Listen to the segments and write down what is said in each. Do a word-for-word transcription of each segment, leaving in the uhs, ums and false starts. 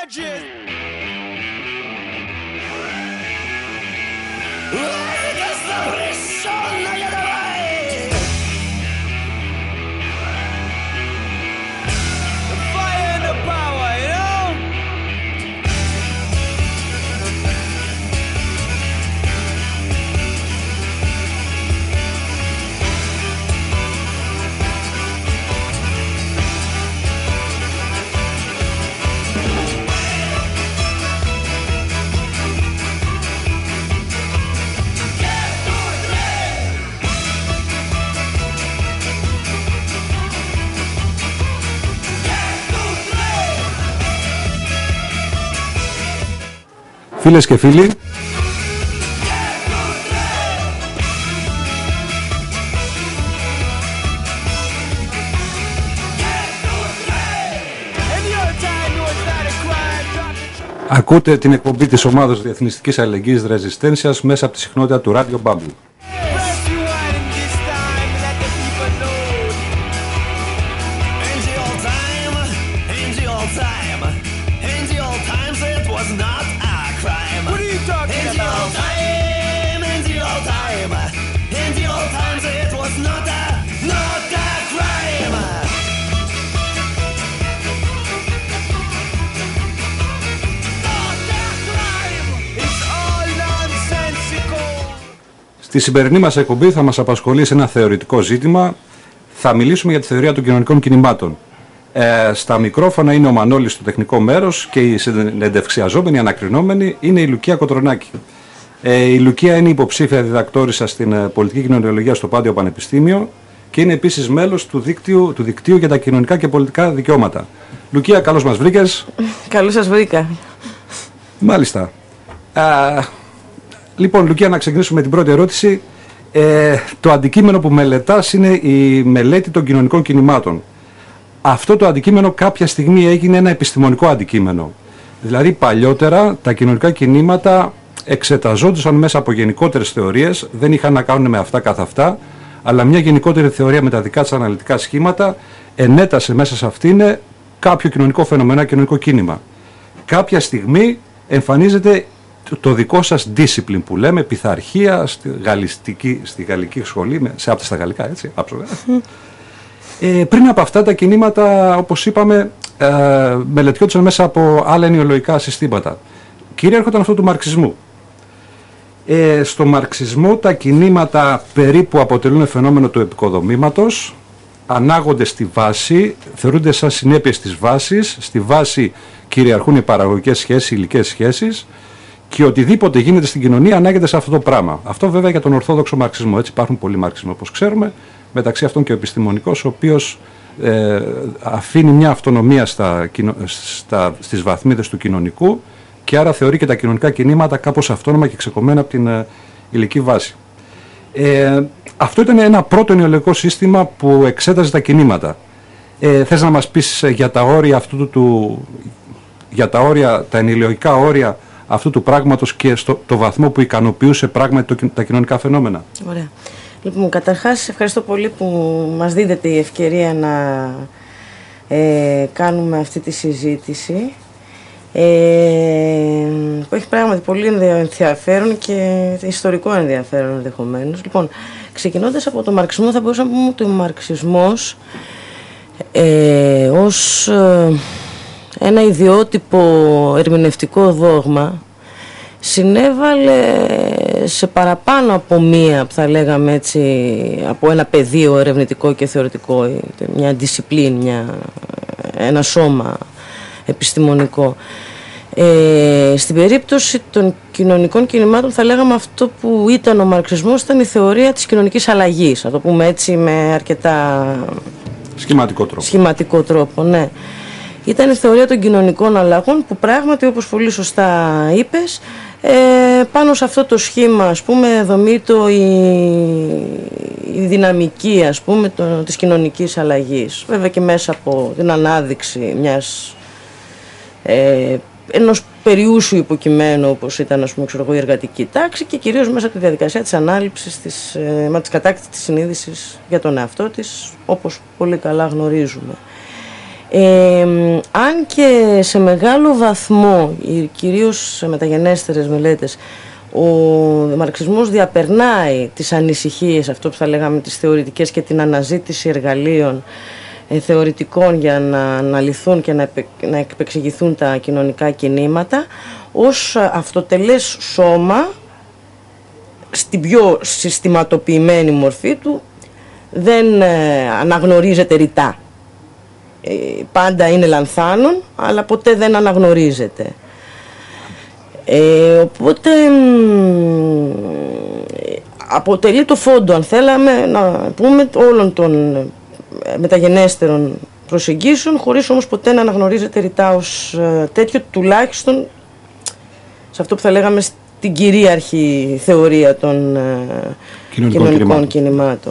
gorgeous. The fire and the power, you know? Φίλες και φίλοι, ακούτε την εκπομπή της ομάδας Διεθνιστικής Αλληλεγγύης Ρεζιστένσιας μέσα από τη συχνότητα του Radio Bubble. Στη σημερινή μας εκπομπή θα μας απασχολήσει ένα θεωρητικό ζήτημα. Θα μιλήσουμε για τη θεωρία των κοινωνικών κινημάτων. Ε, στα μικρόφωνα είναι ο Μανώλης στο τεχνικό μέρος και η συνεντευξιαζόμενη ανακρινόμενη είναι η Λουκία Κοτρονάκη. Ε, η Λουκία είναι υποψήφια διδακτόρισα στην ε, πολιτική κοινωνιολογία στο Πάντιο Πανεπιστήμιο και είναι επίσης μέλος του δικτύου, του δικτύου για τα κοινωνικά και πολιτικά δικαιώματα. Λουκία, καλώς μας βρήκες. Καλώς σας βρήκα. Μάλιστα. Α, Λοιπόν, Λουκία, να ξεκινήσουμε με την πρώτη ερώτηση. Ε, το αντικείμενο που μελετάς είναι η μελέτη των κοινωνικών κινημάτων. Αυτό το αντικείμενο κάποια στιγμή έγινε ένα επιστημονικό αντικείμενο. Δηλαδή, παλιότερα τα κοινωνικά κινήματα εξεταζόντουσαν μέσα από γενικότερες θεωρίες, δεν είχαν να κάνουν με αυτά καθ' αυτά, αλλά μια γενικότερη θεωρία με τα δικά της αναλυτικά σχήματα ενέτασε μέσα σε αυτήν κάποιο κοινωνικό φαινόμενο, κοινωνικό κίνημα. Κάποια στιγμή εμφανίζεται το δικό σας discipline που λέμε, πειθαρχία στη, γαλλιστική, στη γαλλική σχολή, σε άπτα στα γαλλικά, έτσι, άψογα. Mm. Ε, πριν από αυτά τα κινήματα, όπως είπαμε, ε, μελετιόντουσαν μέσα από άλλα ενοιολογικά συστήματα. Κυρίαρχοταν αυτό του μαρξισμού. Ε, στο μαρξισμό τα κινήματα περίπου αποτελούν φαινόμενο του επικοδομήματος, ανάγονται στη βάση, θεωρούνται σαν συνέπειες της βάσης, στη βάση κυριαρχούν οι παραγωγικές σχέσεις, οι υλικές σχέσεις, και οτιδήποτε γίνεται στην κοινωνία ανάγεται σε αυτό το πράγμα. Αυτό βέβαια για τον ορθόδοξο μαρξισμό. Έτσι υπάρχουν πολλοί μαρξισμοί όπως ξέρουμε, μεταξύ αυτών και ο επιστημονικός, ο οποίος ε, αφήνει μια αυτονομία στα, στα, στις βαθμίδες του κοινωνικού και άρα θεωρεί και τα κοινωνικά κινήματα κάπως αυτόνομα και ξεκομμένα από την ε, υλική βάση. Ε, αυτό ήταν ένα πρώτο ενοιολογικό σύστημα που εξέταζε τα κινήματα. Ε, θες να μας πεις για τα όρια αυτού του, για τα όρια, τα ενοιολογικά όρια αυτού του πράγματος και στο το βαθμό που ικανοποιούσε πράγματι το, τα κοινωνικά φαινόμενα. Ωραία. Λοιπόν, καταρχάς ευχαριστώ πολύ που μας δίδεται η ευκαιρία να ε, κάνουμε αυτή τη συζήτηση ε, που έχει πράγματι πολύ ενδιαφέρον και ιστορικό ενδιαφέρον ενδεχομένως. Λοιπόν, ξεκινώντας από το μαρξισμό, θα μπορούσαμε να πούμε ότι ο μαρξισμός ε, ως ε, ένα ιδιότυπο ερμηνευτικό δόγμα συνέβαλε σε παραπάνω από μία, που θα λέγαμε έτσι, από ένα πεδίο ερευνητικό και θεωρητικό, μια discipline, μια, ένα σώμα επιστημονικό. Ε, στην περίπτωση των κοινωνικών κινημάτων θα λέγαμε αυτό που ήταν ο μαρξισμός ήταν η θεωρία της κοινωνικής αλλαγής, να το πούμε έτσι με αρκετά σχηματικό τρόπο. Σχηματικό τρόπο, ναι. Ήταν η θεωρία των κοινωνικών αλλαγών που πράγματι, όπως πολύ σωστά είπες, ε, πάνω σε αυτό το σχήμα, ας πούμε, δομείται η, η δυναμική, ας πούμε, το, της κοινωνικής αλλαγής. Βέβαια και μέσα από την ανάδειξη μιας, ε, ενός περιούσου υποκειμένου, όπως ήταν, ας πούμε, ξέρω εγώ, η εργατική τάξη, και κυρίως μέσα από τη διαδικασία της ανάληψης, της, ε, της κατάκτησης της συνείδησης για τον εαυτό της, όπως πολύ καλά γνωρίζουμε. Ε, αν και σε μεγάλο βαθμό, κυρίως σε μεταγενέστερες μελέτες, ο μαρξισμός διαπερνάει τις ανησυχίες, αυτό που θα λέγαμε τις θεωρητικές, και την αναζήτηση εργαλείων ε, θεωρητικών για να αναλυθούν και να, επε, να επεξηγηθούν τα κοινωνικά κινήματα, ως αυτοτελές σώμα, στην πιο συστηματοποιημένη μορφή του, δεν ε, αναγνωρίζεται ρητά. Ε, πάντα είναι λανθάνων, αλλά ποτέ δεν αναγνωρίζεται. Ε, οπότε μ, αποτελεί το φόντο, αν θέλαμε να πούμε, όλων των μεταγενέστερων προσεγγίσεων, χωρίς όμως ποτέ να αναγνωρίζεται ρητά ως ε, τέτοιο, τουλάχιστον σε αυτό που θα λέγαμε την κυρίαρχη θεωρία των ε, κοινωνικών, κοινωνικών κινημάτων.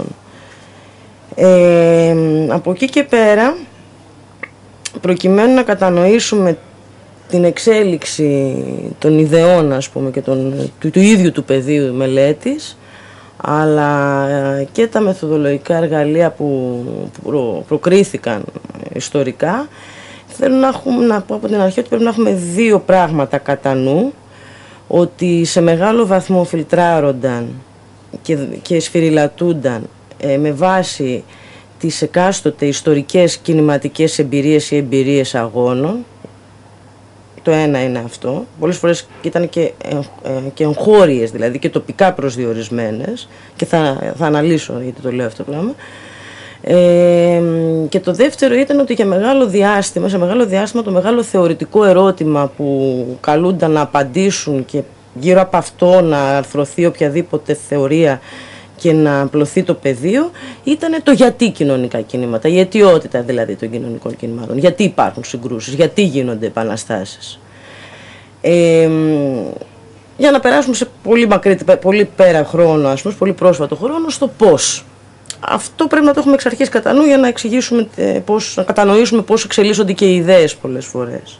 Ε, από εκεί και πέρα, προκειμένου να κατανοήσουμε την εξέλιξη των ιδεών, ας πούμε, και τον, του, του ίδιου του πεδίου μελέτης, αλλά και τα μεθοδολογικά εργαλεία που, που προ, προκρίθηκαν ιστορικά, θέλω να, έχουμε, να πω από την αρχή ότι πρέπει να έχουμε δύο πράγματα κατά νου, ότι σε μεγάλο βαθμό φιλτράρονταν και, και σφυριλατούνταν ε, με βάση τις εκάστοτε ιστορικές κινηματικές εμπειρίες ή εμπειρίες αγώνων. Το ένα είναι αυτό. Πολλές φορές ήταν και, ε, και εγχώριες, δηλαδή και τοπικά προσδιορισμένες, και θα, θα αναλύσω γιατί το λέω αυτό το πράγμα. Ε, και το δεύτερο ήταν ότι για μεγάλο διάστημα, σε μεγάλο διάστημα το μεγάλο θεωρητικό ερώτημα που καλούνταν να απαντήσουν και γύρω από αυτό να αρθρωθεί οποιαδήποτε θεωρία και να απλωθεί το πεδίο, ήταν το γιατί κοινωνικά κινήματα, η αιτιότητα δηλαδή των κοινωνικών κινημάτων, γιατί υπάρχουν συγκρούσεις, γιατί γίνονται επαναστάσεις. Ε, για να περάσουμε σε πολύ μακρύ, πολύ πέρα χρόνο, ας πούμε, πολύ πρόσφατο χρόνο, στο πώς. Αυτό πρέπει να το έχουμε εξ αρχής κατά νου για να εξηγήσουμε πώς, να κατανοήσουμε πώς εξελίσσονται και οι ιδέες πολλές φορές.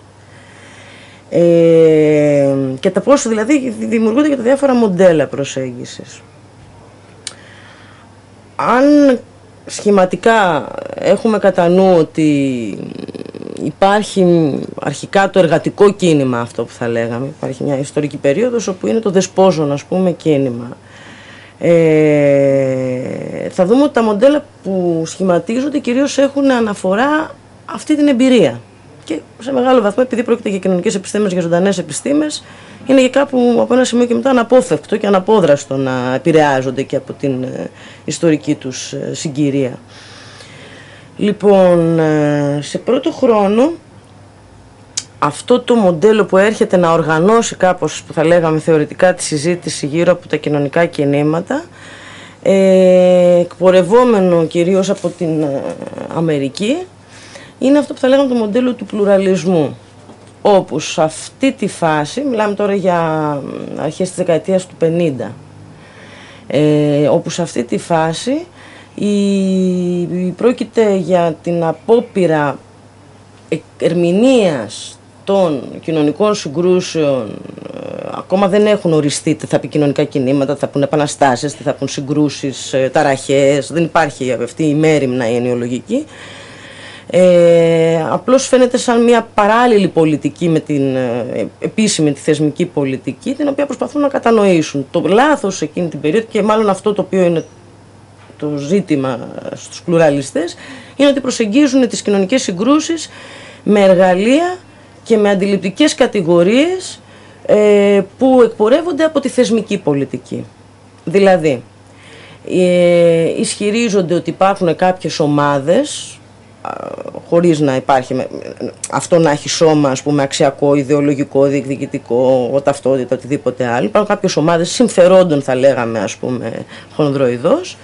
Ε, και τα πώς δηλαδή δημιουργούνται και τα διάφορα μοντέλα προσέγγισης. Αν σχηματικά έχουμε κατά νου ότι υπάρχει αρχικά το εργατικό κίνημα, αυτό που θα λέγαμε, υπάρχει μια ιστορική περίοδος όπου είναι το δεσπόζων, ας πούμε, κίνημα. Ε, θα δούμε ότι τα μοντέλα που σχηματίζονται κυρίως έχουν αναφορά αυτή την εμπειρία. Και σε μεγάλο βαθμό, επειδή πρόκειται για κοινωνικές επιστήμες, για ζωντανές επιστήμες, είναι και κάπου από ένα σημείο και μετά αναπόφευκτο και αναπόδραστο να επηρεάζονται και από την ε, ιστορική τους ε, συγκυρία. Λοιπόν, ε, σε πρώτο χρόνο, αυτό το μοντέλο που έρχεται να οργανώσει κάπως, που θα λέγαμε θεωρητικά, τη συζήτηση γύρω από τα κοινωνικά κινήματα, ε, εκπορευόμενο κυρίως από την ε, Αμερική, είναι αυτό που θα λέγαμε το μοντέλο του πλουραλισμού, όπου σε αυτή τη φάση, μιλάμε τώρα για αρχές της δεκαετίας του πενήντα, ε, όπου σε αυτή τη φάση η, η πρόκειται για την απόπειρα ερμηνείας των κοινωνικών συγκρούσεων. Ε, ακόμα δεν έχουν οριστεί τι θα πει κοινωνικά κινήματα, τι θα πουν επαναστάσεις, τι θα πουν συγκρούσεις, ε, ταραχές, δεν υπάρχει αυτή η μέριμνα η ενοιολογική. Ε, απλώς φαίνεται σαν μια παράλληλη πολιτική με την ε, επίσημη, τη θεσμική πολιτική, την οποία προσπαθούν να κατανοήσουν. Το λάθος εκείνη την περίοδο, και μάλλον αυτό το οποίο είναι το ζήτημα στους πλουραλιστές, είναι ότι προσεγγίζουν τις κοινωνικές συγκρούσεις με εργαλεία και με αντιληπτικές κατηγορίες ε, που εκπορεύονται από τη θεσμική πολιτική. Δηλαδή, ε, ισχυρίζονται ότι υπάρχουν κάποιες ομάδες, χωρίς να υπάρχει αυτό να έχει σώμα, ας πούμε, αξιακό, ιδεολογικό, διεκδικητικό, ταυτότητα, οτιδήποτε άλλο. Υπάρχουν κάποιες ομάδες συμφερόντων, θα λέγαμε, ας πούμε, χονδροειδώς,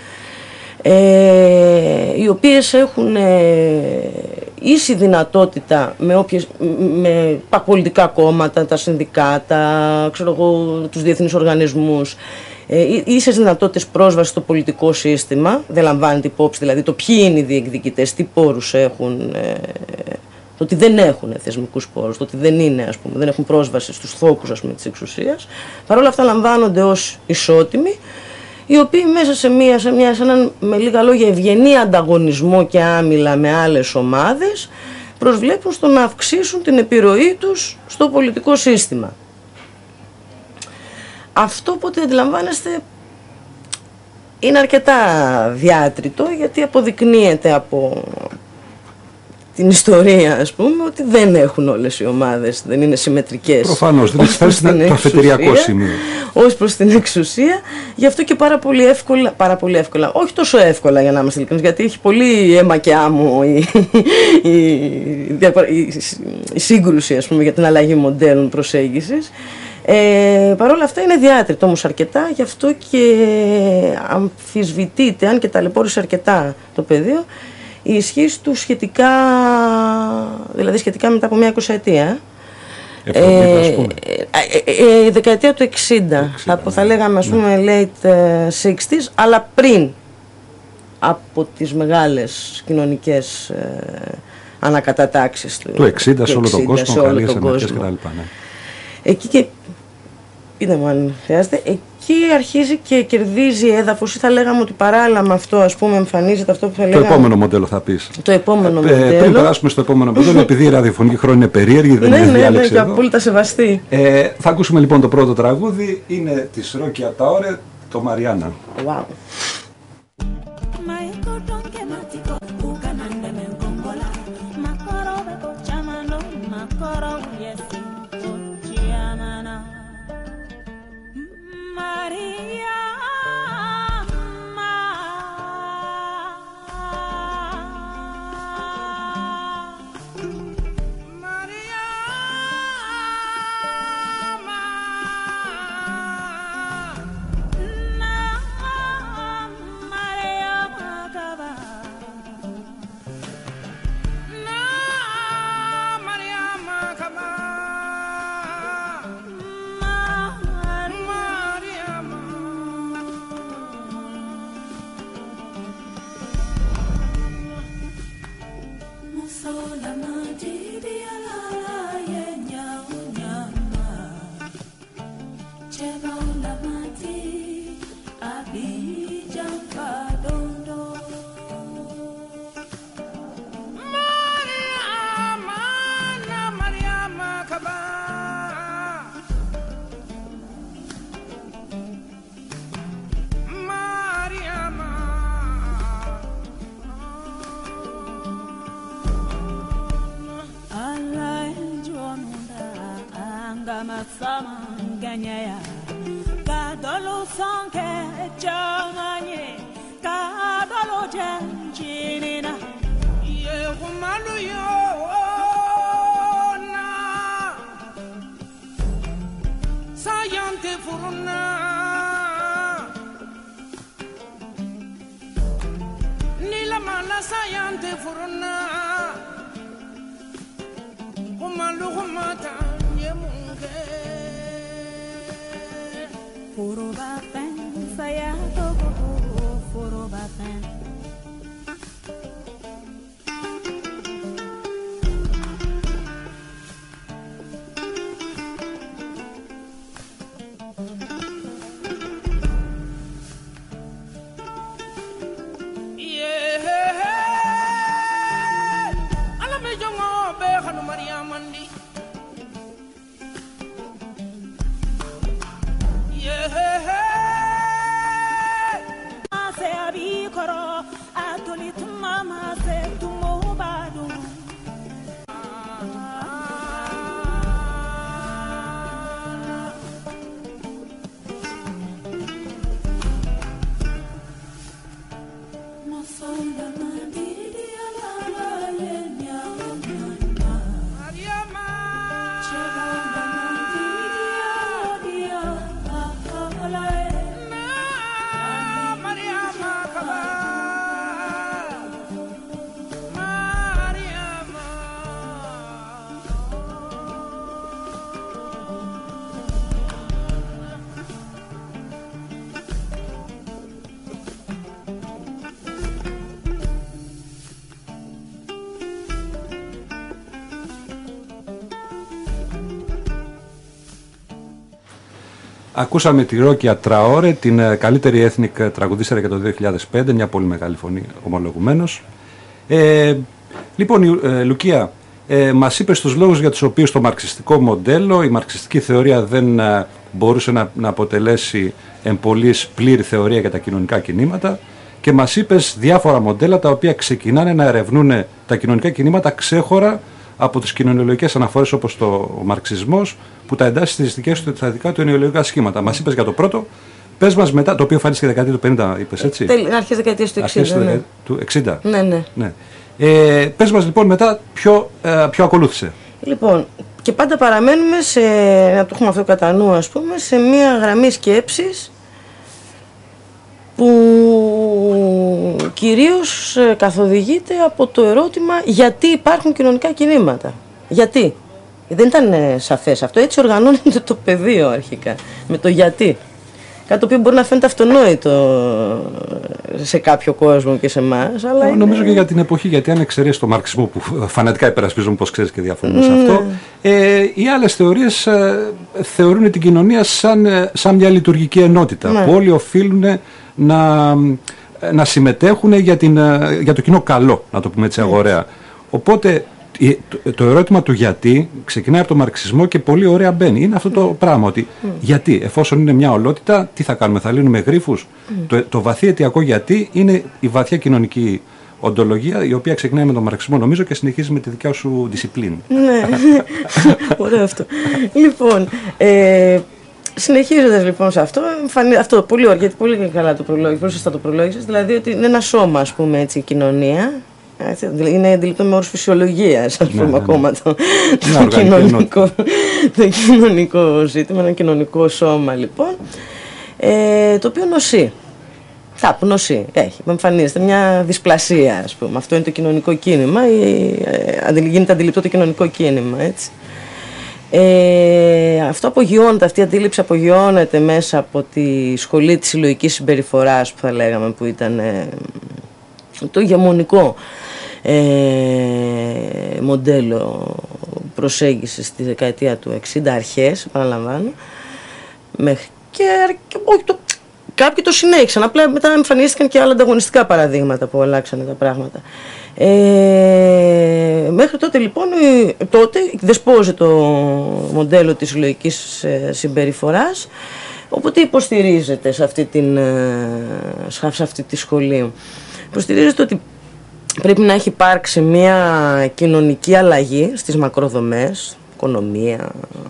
ε, οι οποίες έχουν ε, ίση δυνατότητα με, όποιες, με τα πολιτικά κόμματα, τα συνδικάτα, ξέρω εγώ, τους διεθνείς οργανισμούς, ε, ίσες δυνατότητες πρόσβασης στο πολιτικό σύστημα. Δεν λαμβάνεται υπόψη δηλαδή το ποιοι είναι οι διεκδικητές, τι πόρους έχουν, ε, το ότι δεν έχουν θεσμικούς πόρους, το ότι δεν είναι, ας πούμε, δεν έχουν πρόσβαση στους θόκους, ας πούμε, της εξουσίας. Παρ' όλα αυτά λαμβάνονται ως ισότιμοι, οι οποίοι μέσα σε, μια, σε, μια, σε έναν, με λίγα λόγια, ευγενή ανταγωνισμό και άμυλα με άλλες ομάδες, προσβλέπουν στο να αυξήσουν την επιρροή τους στο πολιτικό σύστημα. Αυτό, οπότε αντιλαμβάνεστε, είναι αρκετά διάτριτο, γιατί αποδεικνύεται από την ιστορία, ας πούμε, ότι δεν έχουν όλες οι ομάδες, δεν είναι συμμετρικές. Προφανώς, δεν έχει φτάσει το αφετηριακό σημείο. Ως προς την εξουσία, γι' αυτό και πάρα πολύ εύκολα, πάρα πολύ εύκολα, όχι τόσο εύκολα για να είμαστε ειλικρινείς, γιατί έχει πολύ αίμα και άμμο η, η, η, η σύγκρουση, ας πούμε, για την αλλαγή μοντέλων προσέγγισης. Ε, Παρ' όλα αυτά είναι διάτριτο όμως αρκετά, γι' αυτό και αμφισβητείται, αν και ταλαιπώρησε αρκετά το πεδίο, η ισχύς του σχετικά, δηλαδή σχετικά μετά από μια εικοσαετία. εβδομήντα, ας πούμε. Ε, ε, ε, ε, δεκαετία του εξήντα, θα, θα λέγαμε, ας πούμε, ναι. late εξήντα, αλλά πριν από τις μεγάλες κοινωνικές ε, ανακατατάξεις του, του εξήντα σε όλο τον κόσμο, σε όλο καλές τον ενέργειες κόσμο. κτλ. Ναι. Εκεί και, πείτε μου αν χρειάζεται, εκεί αρχίζει και κερδίζει έδαφος, ή θα λέγαμε ότι παράλληλα με αυτό, ας πούμε, εμφανίζεται αυτό που θα λέγαμε. Το επόμενο μοντέλο θα πεις. Το επόμενο ε, μοντέλο. Πριν περάσουμε στο επόμενο μοντέλο, επειδή η ραδιοφωνική χρόνη είναι περίεργη, δεν ναι, είναι ναι, διάλεξη ναι, εδώ. και απόλυτα σεβαστή. Ε, θα ακούσουμε λοιπόν το πρώτο τραγούδι, είναι της Ρόκια Ταόρε, το Μαριάννα. Wow. Ακούσαμε τη Ρόκια Τραόρε, την καλύτερη ethnic τραγουδίστρια για το δύο χιλιάδες πέντε, μια πολύ μεγάλη φωνή ομολογουμένως. Ε, λοιπόν, ε, Λουκία, ε, μας είπε στους λόγους για τους οποίους το μαρξιστικό μοντέλο, η μαρξιστική θεωρία δεν ε, μπορούσε να, να αποτελέσει εμπολής πλήρη θεωρία για τα κοινωνικά κινήματα, και μας είπε διάφορα μοντέλα τα οποία ξεκινάνε να ερευνούν τα κοινωνικά κινήματα ξέχωρα από τις κοινωνιολογικές αναφορές όπως το μαρξισμός, που τα εντάσσει στις δικές του, στα δικά του ενοιολογικά σχήματα. Μας είπες για το πρώτο, πες μας μετά, το οποίο φάνηκε δεκαετία του πενήντα, είπες έτσι. Αρχές δεκαετίας του εξήντα. Αρχές Ναι. του εξήντα. Ναι, ναι. ναι. Ε, πες μας λοιπόν μετά ποιο, ε, ποιο ακολούθησε. Λοιπόν, και πάντα παραμένουμε σε, να το έχουμε αυτό κατά νου, ας πούμε, σε μία γραμμή σκέψης που κυρίως καθοδηγείται από το ερώτημα γιατί υπάρχουν κοινωνικά κινήματα. Γιατί. Δεν ήταν σαφές αυτό. Έτσι οργανώνεται το πεδίο αρχικά. Με το γιατί. Κάτι το οποίο μπορεί να φαίνεται αυτονόητο σε κάποιο κόσμο και σε εμάς. Αλλά είναι... Νομίζω και για την εποχή, γιατί αν εξαιρέσει το μαρξισμό που φανατικά υπερασπίζομαι, πώς ξέρεις και διαφωνούμε σε αυτό, ε, οι άλλες θεωρίες ε, θεωρούν την κοινωνία σαν, σαν μια λειτουργική ενότητα, ναι, που όλοι οφείλουν να, να συμμετέχουν για, την, για το κοινό καλό, να το πούμε έτσι αγοραία. Οπότε το, το ερώτημα του γιατί ξεκινάει από το μαρξισμό και πολύ ωραία μπαίνει. Είναι αυτό το πράγμα, ότι mm. γιατί, εφόσον είναι μια ολότητα, τι θα κάνουμε, θα λύνουμε γρίφους. Mm. Το, το βαθύ αιτιακό γιατί είναι η βαθιά κοινωνική οντολογία, η οποία ξεκινάει με τον μαρξισμό, νομίζω, και συνεχίζει με τη δικιά σου δισιπλίνη. Ναι, ωραίο αυτό. Λοιπόν, ε, συνεχίζοντας λοιπόν σε αυτό, αυτό πολύ ωραία, γιατί πολύ καλά το προλόγησες, πολύ σωστά το προλόγησες, δηλαδή ότι είναι ένα σώμα, ας πούμε, έτσι, η κοινωνία. Είναι αντιληπτό με όρους φυσιολογίας, ας πούμε, ναι, ακόμα ναι. το, το, κοινωνικό, το κοινωνικό ζήτημα, ένα κοινωνικό σώμα, λοιπόν, ε, το οποίο νοσεί. Κάπου νοσεί, έχει, εμφανίζεται μια δυσπλασία, ας πούμε. Αυτό είναι το κοινωνικό κίνημα, ή, ε, γίνεται αντιληπτό το κοινωνικό κίνημα, έτσι. Ε, αυτό απογειώνεται, αυτή η αντίληψη απογειώνεται μέσα από τη σχολή της συλλογικής συμπεριφοράς, που θα λέγαμε, που ήταν ε, το ηγεμονικό ε, μοντέλο προσέγγισης στη δεκαετία του εξήντα, αρχές, επαναλαμβάνω, μέχρι και, και όχι, το, κάποιοι το συνέχισαν, απλά μετά εμφανίστηκαν και άλλα ανταγωνιστικά παραδείγματα που αλλάξανε τα πράγματα. Ε, μέχρι τότε λοιπόν, τότε δεσπόζει το μοντέλο της συλλογικής συμπεριφοράς, οπότε υποστηρίζεται σε αυτή, την, σε αυτή τη σχολή. Υποστηρίζεται ότι πρέπει να έχει υπάρξει μια κοινωνική αλλαγή στις μακροδομές, οικονομία,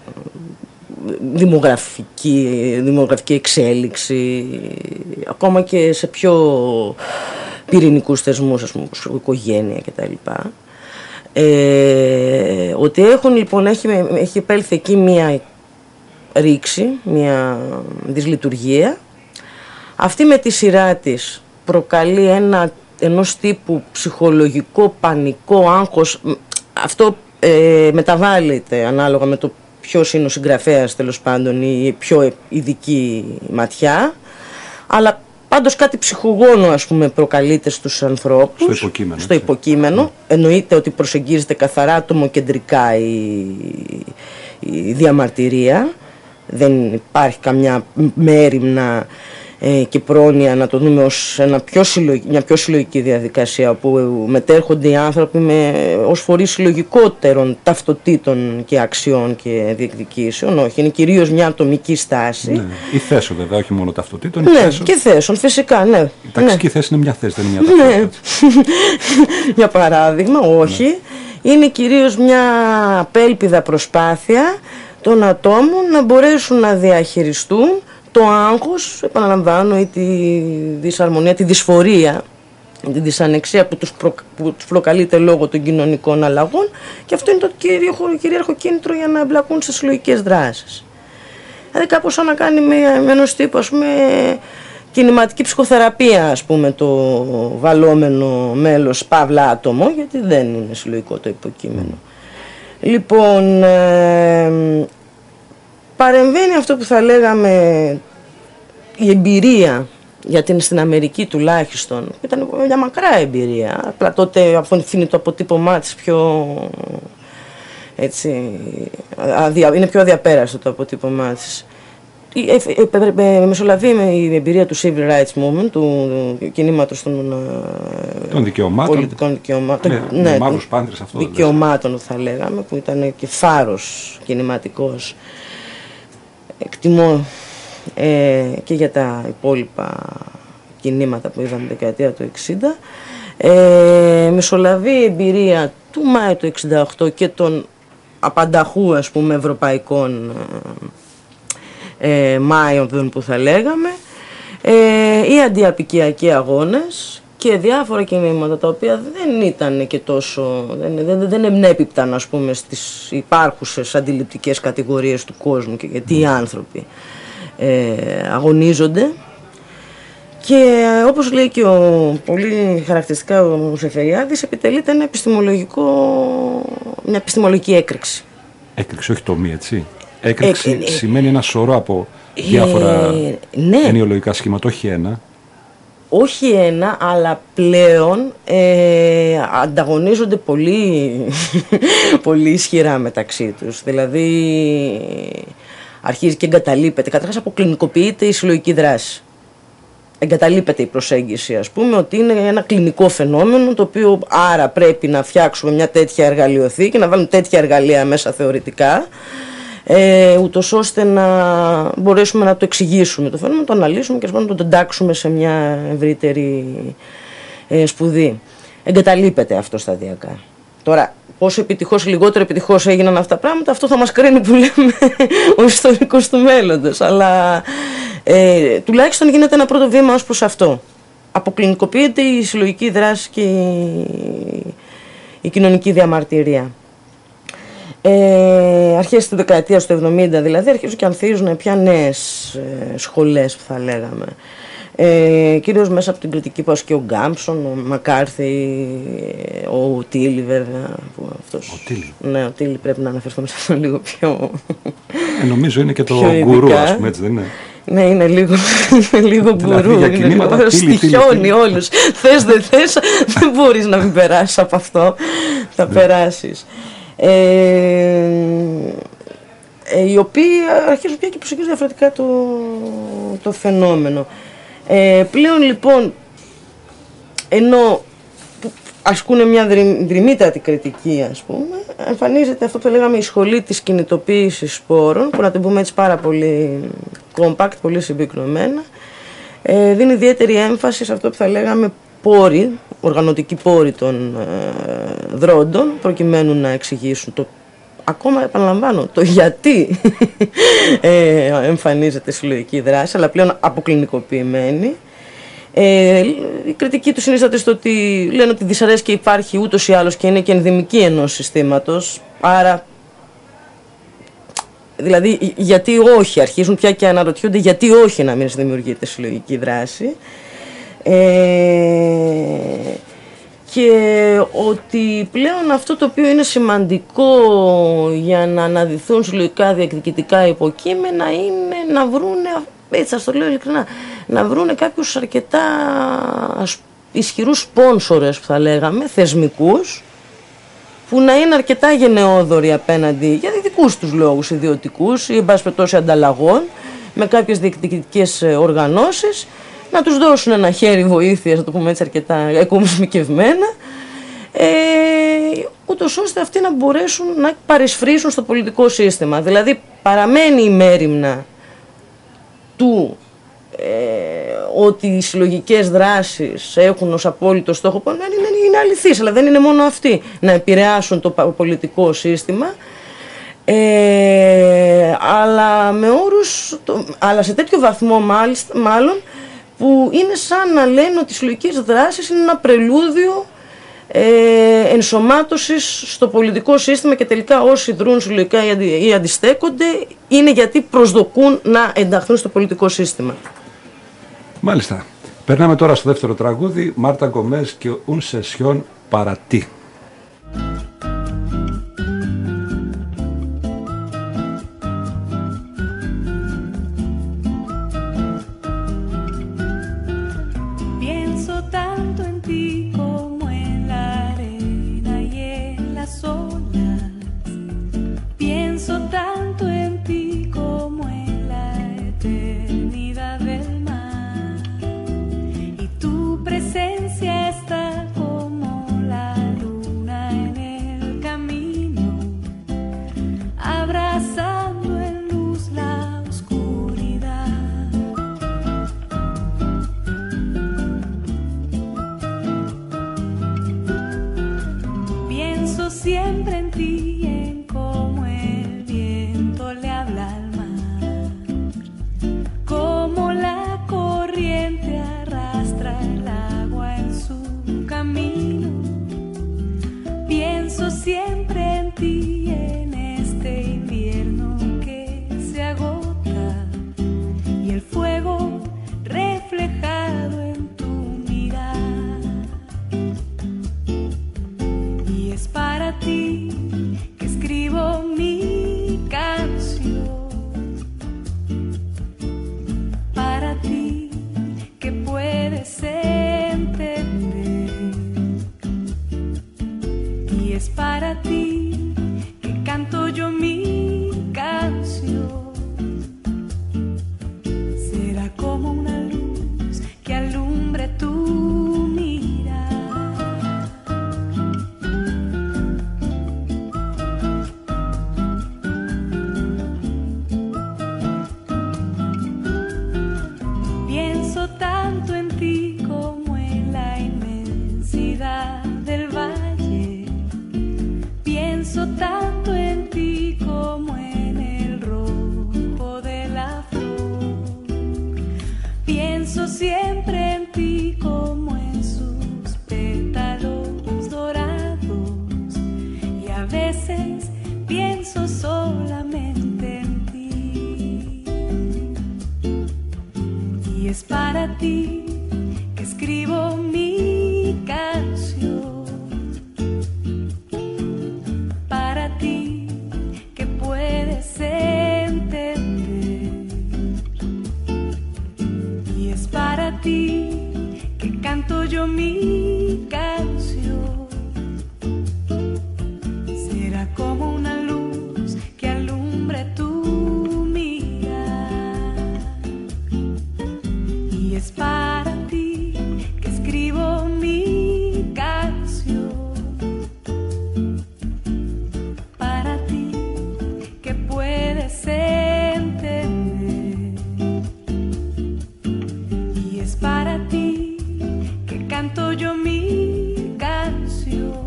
δημογραφική, δημογραφική εξέλιξη, ακόμα και σε πιο πυρηνικούς θεσμούς, ας πούμε, όπως οικογένεια κτλ. Ε, ότι έχουν λοιπόν, έχει, έχει επέλθει εκεί μια ρήξη, μια δυσλειτουργία. Αυτή με τη σειρά της προκαλεί ένα ενός τύπου ψυχολογικό, πανικό, άγχος. Αυτό ε, μεταβάλλεται ανάλογα με το ποιος είναι ο συγγραφέας, τέλος πάντων, η πιο ειδική ματιά, αλλά πάντως κάτι ψυχογόνο, ας πούμε, προκαλείται στους ανθρώπους. Στο υποκείμενο. Στο υποκείμενο. Εννοείται ότι προσεγγίζεται καθαρά ατομοκεντρικά η, η διαμαρτυρία. Δεν υπάρχει καμιά μέριμνα ε, και πρόνοια να το δούμε ως ένα πιο συλλογική, μια πιο συλλογική διαδικασία, όπου μετέρχονται οι άνθρωποι με, ως φορείς συλλογικότερων ταυτοτήτων και αξιών και διεκδικήσεων. Όχι, είναι κυρίως μια ατομική στάση. Ναι. Η θέσεων βέβαια, όχι μόνο ταυτοτήτων. Ναι, θέσεων. Και θέσεων, φυσικά, ναι. Η ταξική ναι. θέση είναι μια θέση, δεν είναι μια ταυτότητα. Ναι. Για παράδειγμα, όχι. Ναι. Είναι κυρίως μια απέλπιδα προσπάθεια των ατόμων να μπορέσουν να διαχειριστούν το άγχος, επαναλαμβάνω, ή τη δυσαρμονία, τη δυσφορία, τη δυσανεξία που τους, προ, που τους προκαλείται λόγω των κοινωνικών αλλαγών, και αυτό είναι το κυρίαρχο, κυρίαρχο κίνητρο για να εμπλακούν σε συλλογικές δράσεις. Δηλαδή κάπως σαν να κάνει με, με ενός τύπου, ας πούμε, κινηματική ψυχοθεραπεία, ας πούμε, το βαλόμενο μέλος παύλα άτομο, γιατί δεν είναι συλλογικό το υποκείμενο. Λοιπόν, ε, παρεμβαίνει αυτό που θα λέγαμε η εμπειρία, γιατί είναι στην Αμερική τουλάχιστον, ήταν μια μακρά εμπειρία, απλά τότε αφήνει το αποτύπωμά της πιο, έτσι, αδια, είναι πιο αδιαπέραστο το αποτύπωμά της. μεσολαβεί με η εμπειρία του Civil Rights Movement, του κινήματος των, των δικαιωμάτων, πολιτικών δικαιωμάτων, ναι, ναι, μαύρους πάντρες, αυτό δικαιωμάτων θα λέγαμε, που ήταν και φάρος κινηματικός. Εκτιμώ ε, και για τα υπόλοιπα κινήματα που είδαμε την δεκαετία του εξήντα. Ε, μεσολαβεί η εμπειρία του Μάη του εξήντα οκτώ και των απανταχού, ας πούμε, ευρωπαϊκών ε, Μάιων που θα λέγαμε, ε, οι αντιαπικιακοί αγώνες και διάφορα κινήματα τα οποία δεν ήταν και τόσο, δεν, δεν, δεν εμπνέπιπταν, ας πούμε, στις υπάρχουσες αντιληπτικές κατηγορίες του κόσμου και γιατί οι άνθρωποι ε, αγωνίζονται. Και όπως λέει και ο, πολύ χαρακτηριστικά ο Ζεφεριάδης, επιτελείται ένα επιστημολογικό, μια επιστημολογική έκρηξη. Έκρηξη, όχι τομή, έτσι. Έκρηξη ε, ε, ε, σημαίνει ένα σωρό από διάφορα ε, ναι. ενοιολογικά σχήματα, όχι ένα. Όχι ένα, αλλά πλέον ε, ανταγωνίζονται πολύ, πολύ ισχυρά μεταξύ τους. Δηλαδή αρχίζει και εγκαταλείπεται, καταρχάς αποκλινικοποιείται η συλλογική δράση. Εγκαταλείπεται η προσέγγιση, ας πούμε, ότι είναι ένα κλινικό φαινόμενο, το οποίο άρα πρέπει να φτιάξουμε μια τέτοια εργαλειοθήκη, να βάλουμε τέτοια εργαλεία μέσα θεωρητικά, ε, ούτως ώστε να μπορέσουμε να το εξηγήσουμε το φαινόμενο, να το αναλύσουμε και να το εντάξουμε σε μια ευρύτερη ε, σπουδή. Εγκαταλείπεται αυτό σταδιακά. Τώρα, πόσο επιτυχώς ή λιγότερο επιτυχώς έγιναν αυτά τα πράγματα, αυτό θα μας κρίνει, που λέμε, ο ιστορικός του μέλλοντος. Αλλά ε, τουλάχιστον γίνεται ένα πρώτο βήμα ως προς αυτό. Αποκλινικοποιείται η συλλογική δράση και η, η κοινωνική διαμαρτυρία. Ε, αρχές της δεκαετίας του εβδομήντα δηλαδή αρχίζουν και ανθίζουν πια νέες ε, σχολές, που θα λέγαμε. Ε, κυρίως μέσα από την κριτική που ασκεί ο Γκάμψον, ο Μακάρθι, ο Τίλι βέβαια. Που αυτός, ο Τίλι. Ναι, ο Τίλι πρέπει να αναφερθούμε σε αυτό λίγο πιο. Ε, νομίζω είναι και το γκουρού, ας πούμε, έτσι δεν είναι? Ναι, είναι λίγο, λίγο γκουρού. Για κινήματα, στοιχιώνει όλους. Θες δεν θες, δεν μπορείς να μην περάσεις από αυτό. Θα ναι. περάσεις. Ε, ε, οι οποίοι αρχίζουν πια και προσεγγίζουν διαφορετικά το, το φαινόμενο. Ε, πλέον λοιπόν, ενώ ασκούν μια δρυμύτατη κριτική, ας πούμε, εμφανίζεται αυτό που λέγαμε η σχολή της κινητοποίησης σπόρων, που να την πούμε έτσι πάρα πολύ compact, πολύ συμπυκνωμένα, ε, δίνει ιδιαίτερη έμφαση σε αυτό που θα λέγαμε πόροι, οργανωτικοί πόροι των ε, δρόντων, προκειμένου να εξηγήσουν το, ακόμα επαναλαμβάνω, το γιατί ε, εμφανίζεται συλλογική δράση, αλλά πλέον αποκλινικοποιημένη. Ε, η κριτική του συνίσταται στο ότι λένε ότι δυσαρέσκεια υπάρχει ούτως ή άλλως και είναι και ενδυμική ενός συστήματος, άρα δηλαδή γιατί όχι, αρχίζουν πια και αναρωτιούνται γιατί όχι να μην δημιουργείται συλλογική δράση. Ε, και ότι πλέον αυτό το οποίο είναι σημαντικό για να αναδυθούν συλλογικά διεκδικητικά υποκείμενα είναι να βρούνε, έτσι σας το λέω ειλικρινά, να βρούνε κάποιους αρκετά ισχυρούς σπόνσορες, που θα λέγαμε, θεσμικούς, που να είναι αρκετά γενναιόδοροι απέναντι για δικούς τους λόγους ιδιωτικούς ή εν πάση περιπτώσει ανταλλαγών με κάποιες διεκδικητικές οργανώσεις, να τους δώσουν ένα χέρι βοήθειας, να το πούμε έτσι αρκετά εκομισμικευμένα, ε, ούτως ώστε αυτοί να μπορέσουν να παρισφρήσουν στο πολιτικό σύστημα. Δηλαδή παραμένει η μέριμνα του ε, ότι οι συλλογικές δράσεις έχουν ως απόλυτο στόχο, που είναι, είναι, είναι αληθής, αλλά δεν είναι μόνο αυτοί, να επηρεάσουν το πολιτικό σύστημα, ε, αλλά με όρους, το, αλλά σε τέτοιο βαθμό μάλιστα, μάλλον, που είναι σαν να λένε ότι οι συλλογικές δράσεις είναι ένα πρελούδιο ε, ενσωμάτωσης στο πολιτικό σύστημα και τελικά όσοι δρούν συλλογικά ή, αντι, ή αντιστέκονται είναι γιατί προσδοκούν να ενταχθούν στο πολιτικό σύστημα. Μάλιστα. Περνάμε τώρα στο δεύτερο τραγούδι, Μάρτα Γκομές και Un Session para ti. Tanto en ti como en la eternidad. Pienso siempre en ti como en sus pétalos dorados y a veces pienso solamente en ti. Y es para ti que escribo mi canción, para ti que puedes entender. Y es para ti que canto yo mi canción. Será como una luz que alumbre tu mirar. Y es para ti que escribo mi canción, para ti que puedes entender. Y es para ti que canto yo mi canción.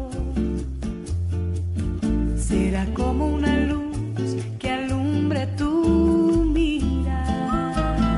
Será como una luz que alumbre tu mirar.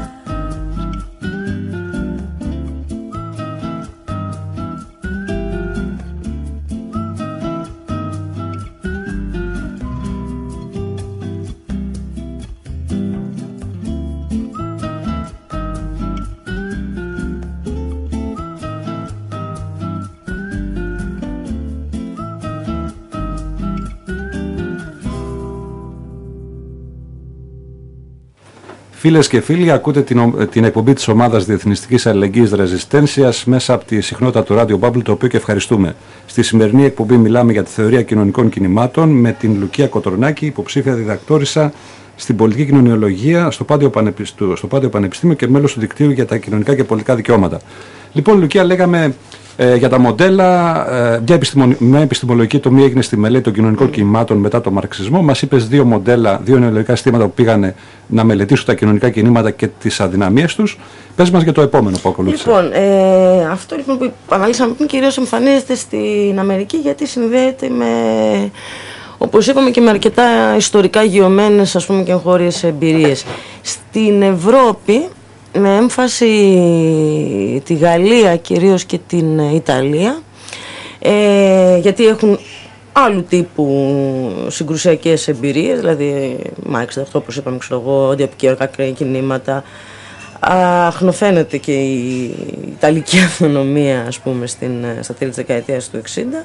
Φίλες και φίλοι, ακούτε την, την εκπομπή της ομάδας Διεθνιστικής Αλληλεγγύης Ρεζιστένσιας μέσα από τη συχνότητα του Radio Bubble, το οποίο και ευχαριστούμε. Στη σημερινή εκπομπή μιλάμε για τη θεωρία κοινωνικών κινημάτων με την Λουκία Κοτρονάκη, υποψήφια διδακτόρισα στην πολιτική κοινωνιολογία στο Πάντιο Πανεπιστήμιο, στο Πάντιο Πανεπιστήμιο και μέλος του δικτύου για τα κοινωνικά και πολιτικά δικαιώματα. Λοιπόν, Λουκία, λέγαμε ε, για τα μοντέλα, ε, μια, επιστημο, μια επιστημολογική τομή έγινε στη μελέτη των κοινωνικών κινημάτων μετά τον μαρξισμό. Μας είπες δύο μοντέλα, δύο νεολογικά συστήματα που πήγανε να μελετήσουν τα κοινωνικά κινήματα και τις αδυναμίες τους. Πες μας για το επόμενο που ακολούθησε. Λοιπόν, ε, αυτό λοιπόν που αναλύσαμε πριν κυρίως εμφανίζεται στην Αμερική, γιατί συνδέεται με, όπως είπαμε, και με αρκετά ιστορικά γεωμένες, ας πούμε, και εγχώριες εμπειρίες. Στην Ευρώπη, με έμφαση τη Γαλλία κυρίως και την Ιταλία, ε, γιατί έχουν άλλου τύπου συγκρουσιακές εμπειρίες, δηλαδή Μάρξ, αυτό όπως είπαμε, ξέρω εγώ, αντιαπικιακά κινήματα. Αχνοφαίνεται και η Ιταλική αυτονομία, ας πούμε, στην, στα τέλη της δεκαετίας του εξήντα.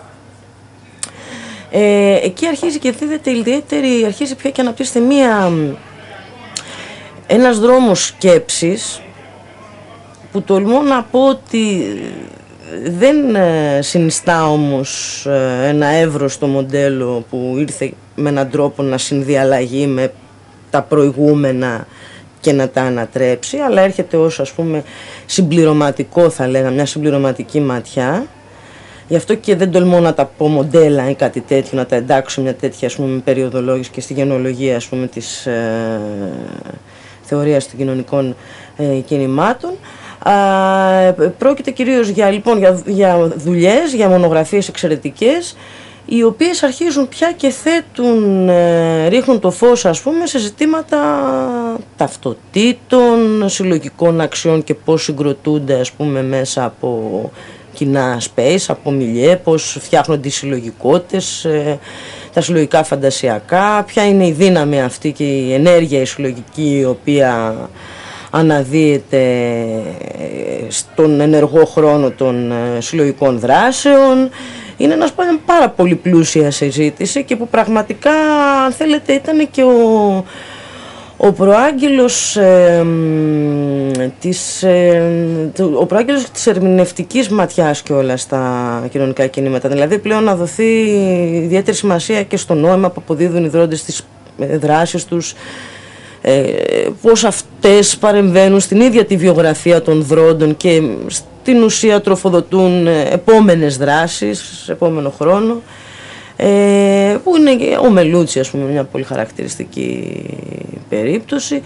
Ε, εκεί αρχίζει και δίδεται ιδιαίτερη, αρχίζει πια και αναπτύσσεται μία, ένας δρόμος σκέψης που τολμώ να πω ότι δεν συνιστά όμως ένα εύρωστο μοντέλο που ήρθε με έναν τρόπο να συνδιαλλαγεί με τα προηγούμενα και να τα ανατρέψει, αλλά έρχεται ως, ας πούμε, συμπληρωματικό, θα λέγαμε, μια συμπληρωματική ματιά. Γι' αυτό και δεν τολμώ να τα πω μοντέλα ή κάτι τέτοιο, να τα εντάξω μια τέτοια, ας πούμε, περιοδολόγηση και στη γενεολογία, ας πούμε, της ε, θεωρίας των κοινωνικών ε, κινημάτων. Α, πρόκειται κυρίως για, λοιπόν, για, για δουλειές, για μονογραφίες εξαιρετικές, οι οποίες αρχίζουν πια και θέτουν, ε, ρίχνουν το φως, ας πούμε, σε ζητήματα ταυτοτήτων, συλλογικών αξιών και πώς συγκροτούνται, ας πούμε, μέσα από κοινά space, από μιλιέ, πώς φτιάχνονται οι συλλογικότητες, ε, τα συλλογικά φαντασιακά, ποια είναι η δύναμη αυτή και η ενέργεια η συλλογική, η οποία αναδύεται στον ενεργό χρόνο των συλλογικών δράσεων. Είναι ένας πάρα πολύ πλούσια συζήτηση και που πραγματικά, αν θέλετε, ήταν και ο, ο προάγγελος ε, της, ε, ο προάγγελος της ερμηνευτικής ματιάς και όλα στα κοινωνικά κινήματα. Δηλαδή πλέον να δοθεί ιδιαίτερη σημασία και στο νόημα που αποδίδουν οι δρόντες στις δράσεις τους, ε, πώς αυτές παρεμβαίνουν στην ίδια τη βιογραφία των δρόντων και στην ουσία τροφοδοτούν επόμενες δράσεις, επόμενο χρόνο, ε, που είναι ο Μελούτσι, ας πούμε, μια πολύ χαρακτηριστική περίπτωση.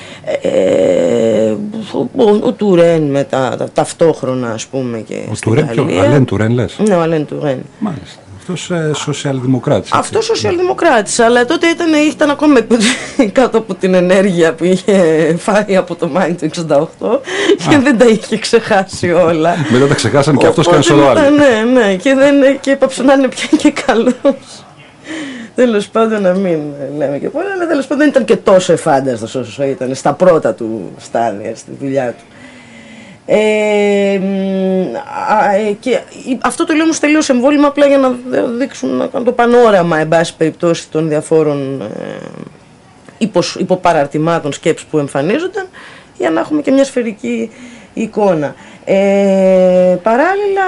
Ε, ο, ο Τουρέν με τα, τα, ταυτόχρονα, ας πούμε, και ο Τουρέν και ο Αλέν Τουρέν λες. Ναι, ο Αλέν Τουρέν. Μάλιστα. αυτός ε, σοσιαλδημοκράτης. Αυτός σοσιαλδημοκράτης, αλλά τότε ήταν, ήταν ακόμα κάτω από την ενέργεια που είχε φάει από το Μάιν του εξήντα οκτώ και Α. δεν τα είχε ξεχάσει όλα. Μετά τα ξεχάσαν και αυτός και ένα σωρό άλλοι. Ναι, ναι, και, δεν, και έπαψε να είναι πια και καλός. Τέλος πάντων, να μην λέμε και πολλά, αλλά τέλος πάντων δεν ήταν και τόσο εφάνταστος όσο ήταν στα πρώτα του στάδια στη δουλειά του. Ε, και αυτό το λέω όμως τελείως εμβόλυμα απλά για να δείξουν, να κάνουν το πανόραμα εν πάση περιπτώσει των διαφόρων ε, υποπαραρτημάτων σκέψης που εμφανίζονταν, για να έχουμε και μια σφαιρική εικόνα. Ε, παράλληλα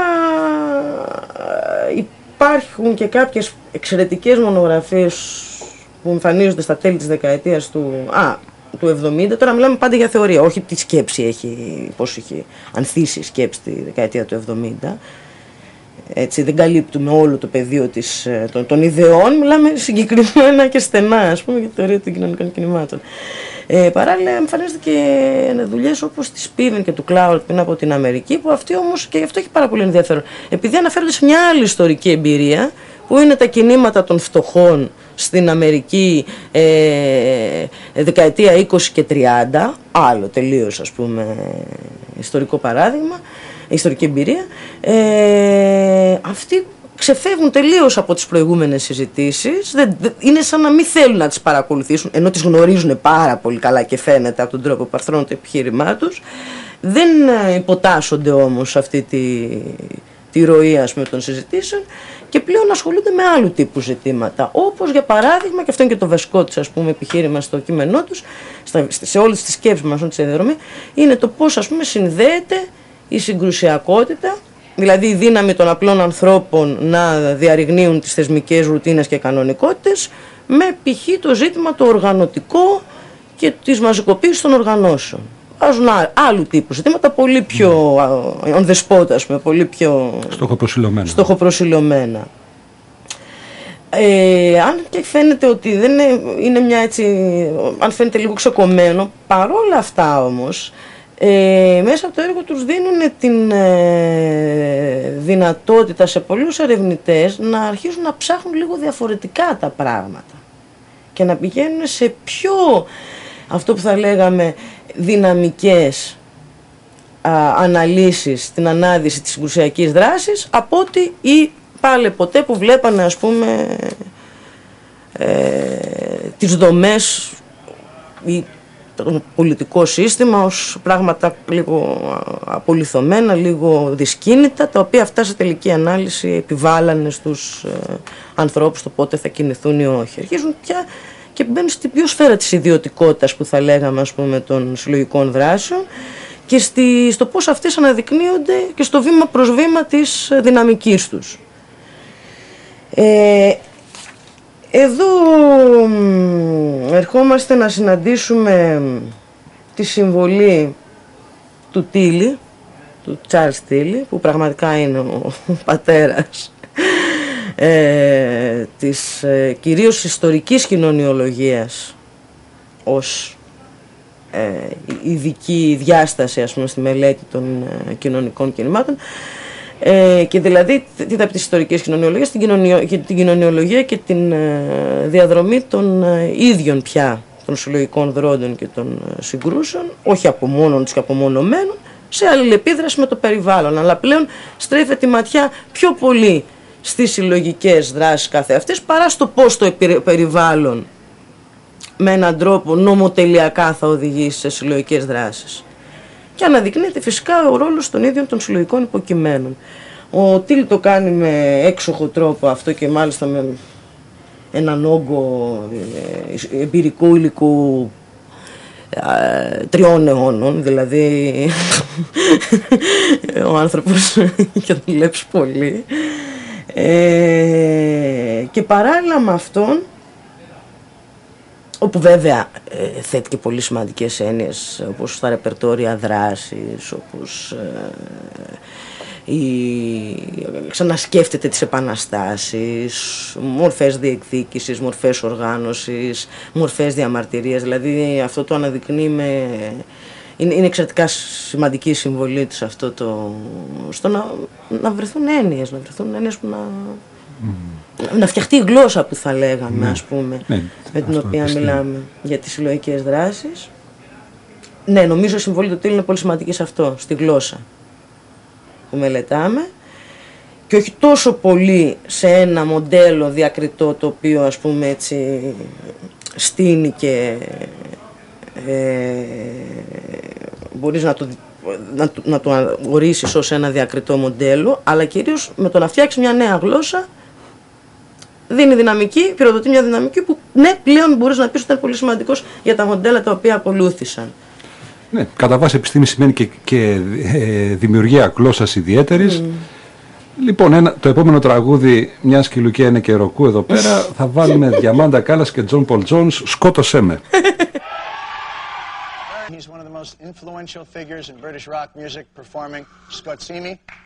υπάρχουν και κάποιες εξαιρετικές μονογραφίες που εμφανίζονται στα τέλη της δεκαετίας του, α, του εβδομήντα. Τώρα μιλάμε πάντα για θεωρία, όχι τι σκέψη έχει, πώς είχε ανθίσει η σκέψη τη δεκαετία του εβδομήντα. Έτσι, δεν καλύπτουμε όλο το πεδίο της, των, των ιδεών, μιλάμε συγκεκριμένα και στενά, ας πούμε, για τη θεωρία των κοινωνικών κινημάτων. Ε, παράλληλα εμφανίζονται και δουλειές όπως της Σπίβεν και του Κλάουρτ πριν από την Αμερική, που αυτή όμως, και αυτό έχει πάρα πολύ ενδιαφέρον, επειδή αναφέρονται σε μια άλλη ιστορική εμπειρία, που είναι τα κινήματα των φτωχών στην Αμερική ε, δεκαετία είκοσι και τριάντα, άλλο τελείως, ας πούμε, ιστορικό παράδειγμα, ιστορική εμπειρία. Ε, αυτοί ξεφεύγουν τελείως από τις προηγούμενες συζητήσεις, δεν, δεν, είναι σαν να μην θέλουν να τις παρακολουθήσουν, ενώ τις γνωρίζουν πάρα πολύ καλά και φαίνεται από τον τρόπο που αρθρώνουν το επιχείρημά τους. Δεν υποτάσσονται όμως αυτή τη, τη ροή, ας πούμε, των συζητήσεων, και πλέον ασχολούνται με άλλου τύπου ζητήματα, όπως για παράδειγμα, και αυτό είναι και το βασικό της, ας πούμε, επιχείρημα στο κείμενό τους, στα, σε όλες τις σκέψεις μας, τη διαδρομή, είναι το πώς, ας πούμε, συνδέεται η συγκρουσιακότητα, δηλαδή η δύναμη των απλών ανθρώπων να διαρριγνύουν τις θεσμικές ρουτίνες και κανονικότητες, με π.χ. το ζήτημα το οργανωτικό και της μαζικοποίησης των οργανώσεων. Βάζουν άλλου τύπου ζητήματα, πολύ πιο on the spot, ας πούμε, πολύ πιο στοχοπροσιλωμένα. στοχοπροσιλωμένα. Ε, αν και φαίνεται ότι δεν είναι, είναι μια έτσι, αν φαίνεται λίγο ξεκομμένο, παρόλα αυτά όμως, ε, μέσα από το έργο τους δίνουν την ε, δυνατότητα σε πολλούς ερευνητές να αρχίσουν να ψάχνουν λίγο διαφορετικά τα πράγματα και να πηγαίνουν σε πιο, αυτό που θα λέγαμε, δυναμικές α, αναλύσεις στην ανάδυση της συγκρουσιακής δράσης, από ότι ή πάλι ποτέ που βλέπανε, ας πούμε, ε, τις δομές ή το πολιτικό σύστημα ως πράγματα λίγο απολιθωμένα, λίγο δυσκίνητα, τα οποία αυτά σε τελική ανάλυση επιβάλλανε στους ε, ανθρώπους το πότε θα κινηθούν ή όχι. Αρχίζουν πια και μπαίνουν στην πιο σφαίρα της ιδιωτικότητας, που θα λέγαμε, ας πούμε, των συλλογικών δράσεων, και στη, στο πώς αυτές αναδεικνύονται και στο βήμα προς βήμα της δυναμικής τους. Ε, εδώ ερχόμαστε να συναντήσουμε τη συμβολή του Τίλι, του Τσάρλς Τίλι, που πραγματικά είναι ο, ο πατέρας Ε, της ε, κυρίως ιστορικής κοινωνιολογίας ως ε, ειδική διάσταση, ας πούμε, στη μελέτη των ε, κοινωνικών κινημάτων, ε, και δηλαδή τι θα πει της ιστορικής κοινωνιολογίας, την, κοινωνιο, την κοινωνιολογία και την ε, διαδρομή των ε, ίδιων πια των συλλογικών δρόντων και των ε, συγκρούσεων, όχι από μόνον τους και απομονωμένων, σε αλληλεπίδραση με το περιβάλλον, αλλά πλέον στρέφεται τη ματιά πιο πολύ στις συλλογικές δράσεις κάθε αυτές, παρά στο πώς το περιβάλλον με έναν τρόπο νομοτελειακά θα οδηγήσει σε συλλογικές δράσεις. Και αναδεικνύεται φυσικά ο ρόλος των ίδιων των συλλογικών υποκειμένων. Ο Τίλ το κάνει με έξοχο τρόπο αυτό, και μάλιστα με έναν όγκο εμπειρικού υλικού ε, τριών αιώνων, δηλαδή ο άνθρωπος και τον δουλέψει πολύ. Ε, και παράλληλα με αυτόν, όπου βέβαια ε, θέτει και πολύ σημαντικές έννοιες, όπως τα ρεπερτόρια δράσης, όπως ε, η, ξανασκέφτεται τις επαναστάσεις, μορφές διεκδίκησης, μορφές οργάνωσης, μορφές διαμαρτυρίας, δηλαδή αυτό το αναδεικνύει με... Είναι, είναι εξαιρετικά σημαντική η συμβολή της αυτό το, στο να, να βρεθούν έννοιες, να βρεθούν έννοιες που να, Mm. Να φτιαχτεί η γλώσσα που θα λέγαμε, ναι. ας πούμε, ναι. με την Αυτό οποία πιστεύω. μιλάμε για τις συλλογικές δράσεις. Ναι, νομίζω η συμβολή του Τίλ είναι πολύ σημαντική σε αυτό, στη γλώσσα που μελετάμε. Και όχι τόσο πολύ σε ένα μοντέλο διακριτό το οποίο, ας πούμε, έτσι στείνει και ε, μπορείς να το, να, να το ορίσεις ως ένα διακριτό μοντέλο, αλλά κυρίως με το να φτιάξει μια νέα γλώσσα δίνει δυναμική, πυροδοτεί μια δυναμική που ναι, πλέον μπορείς να πεις ότι ήταν πολύ σημαντικός για τα μοντέλα τα οποία ακολούθησαν. Ναι, κατά βάση επιστήμη σημαίνει και, και ε, δημιουργία γλώσσας ιδιαίτερης. Mm. Λοιπόν, ένα, το επόμενο τραγούδι, μιας και η Λουκία είναι και ροκού εδώ πέρα, θα βάλουμε Διαμάντα Κάλλας και Τζον Πολ Τζόνς, Σκότωσέ με. He's one of the most influential figures in British rock music performing Skotsimi.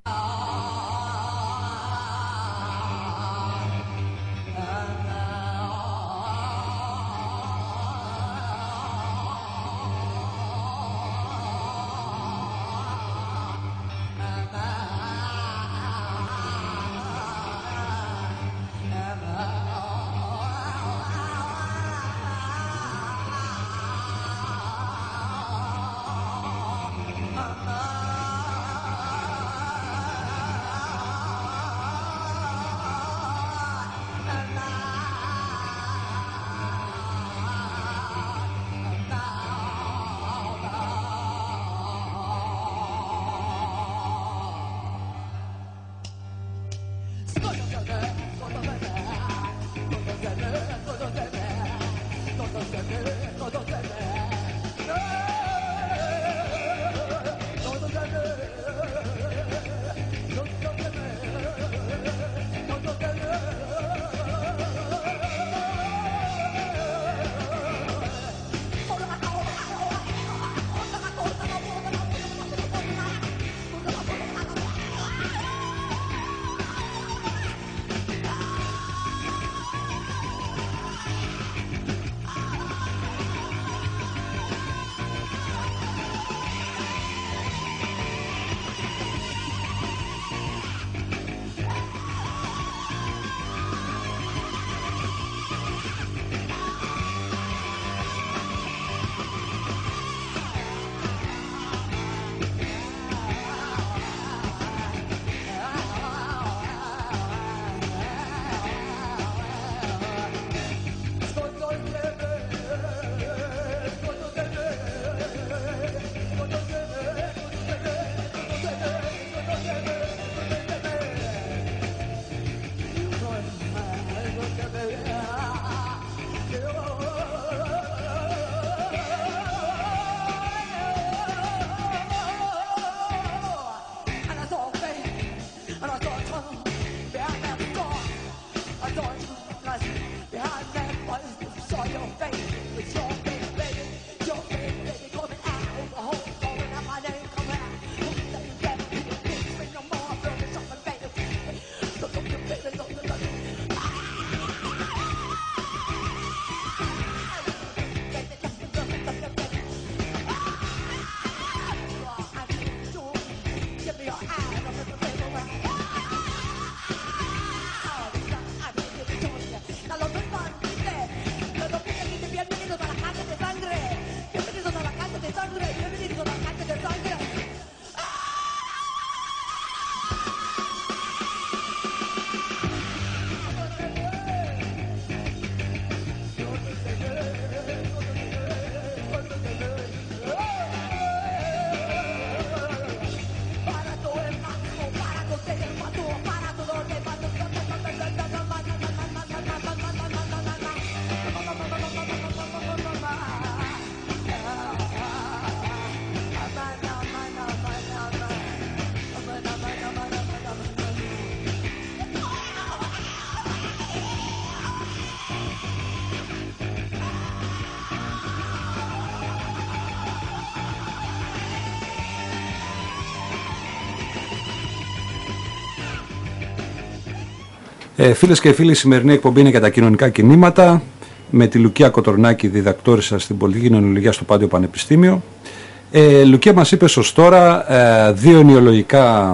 Ε, φίλες και φίλοι, η σημερινή εκπομπή είναι για τα κοινωνικά κινήματα με τη Λουκία Κοτορνάκη, διδακτόρισα στην Πολιτική Κοινωνιολογία στο Πάντιο Πανεπιστήμιο. Ε, Λουκία, μας είπες ως τώρα ε, δύο ενοιολογικά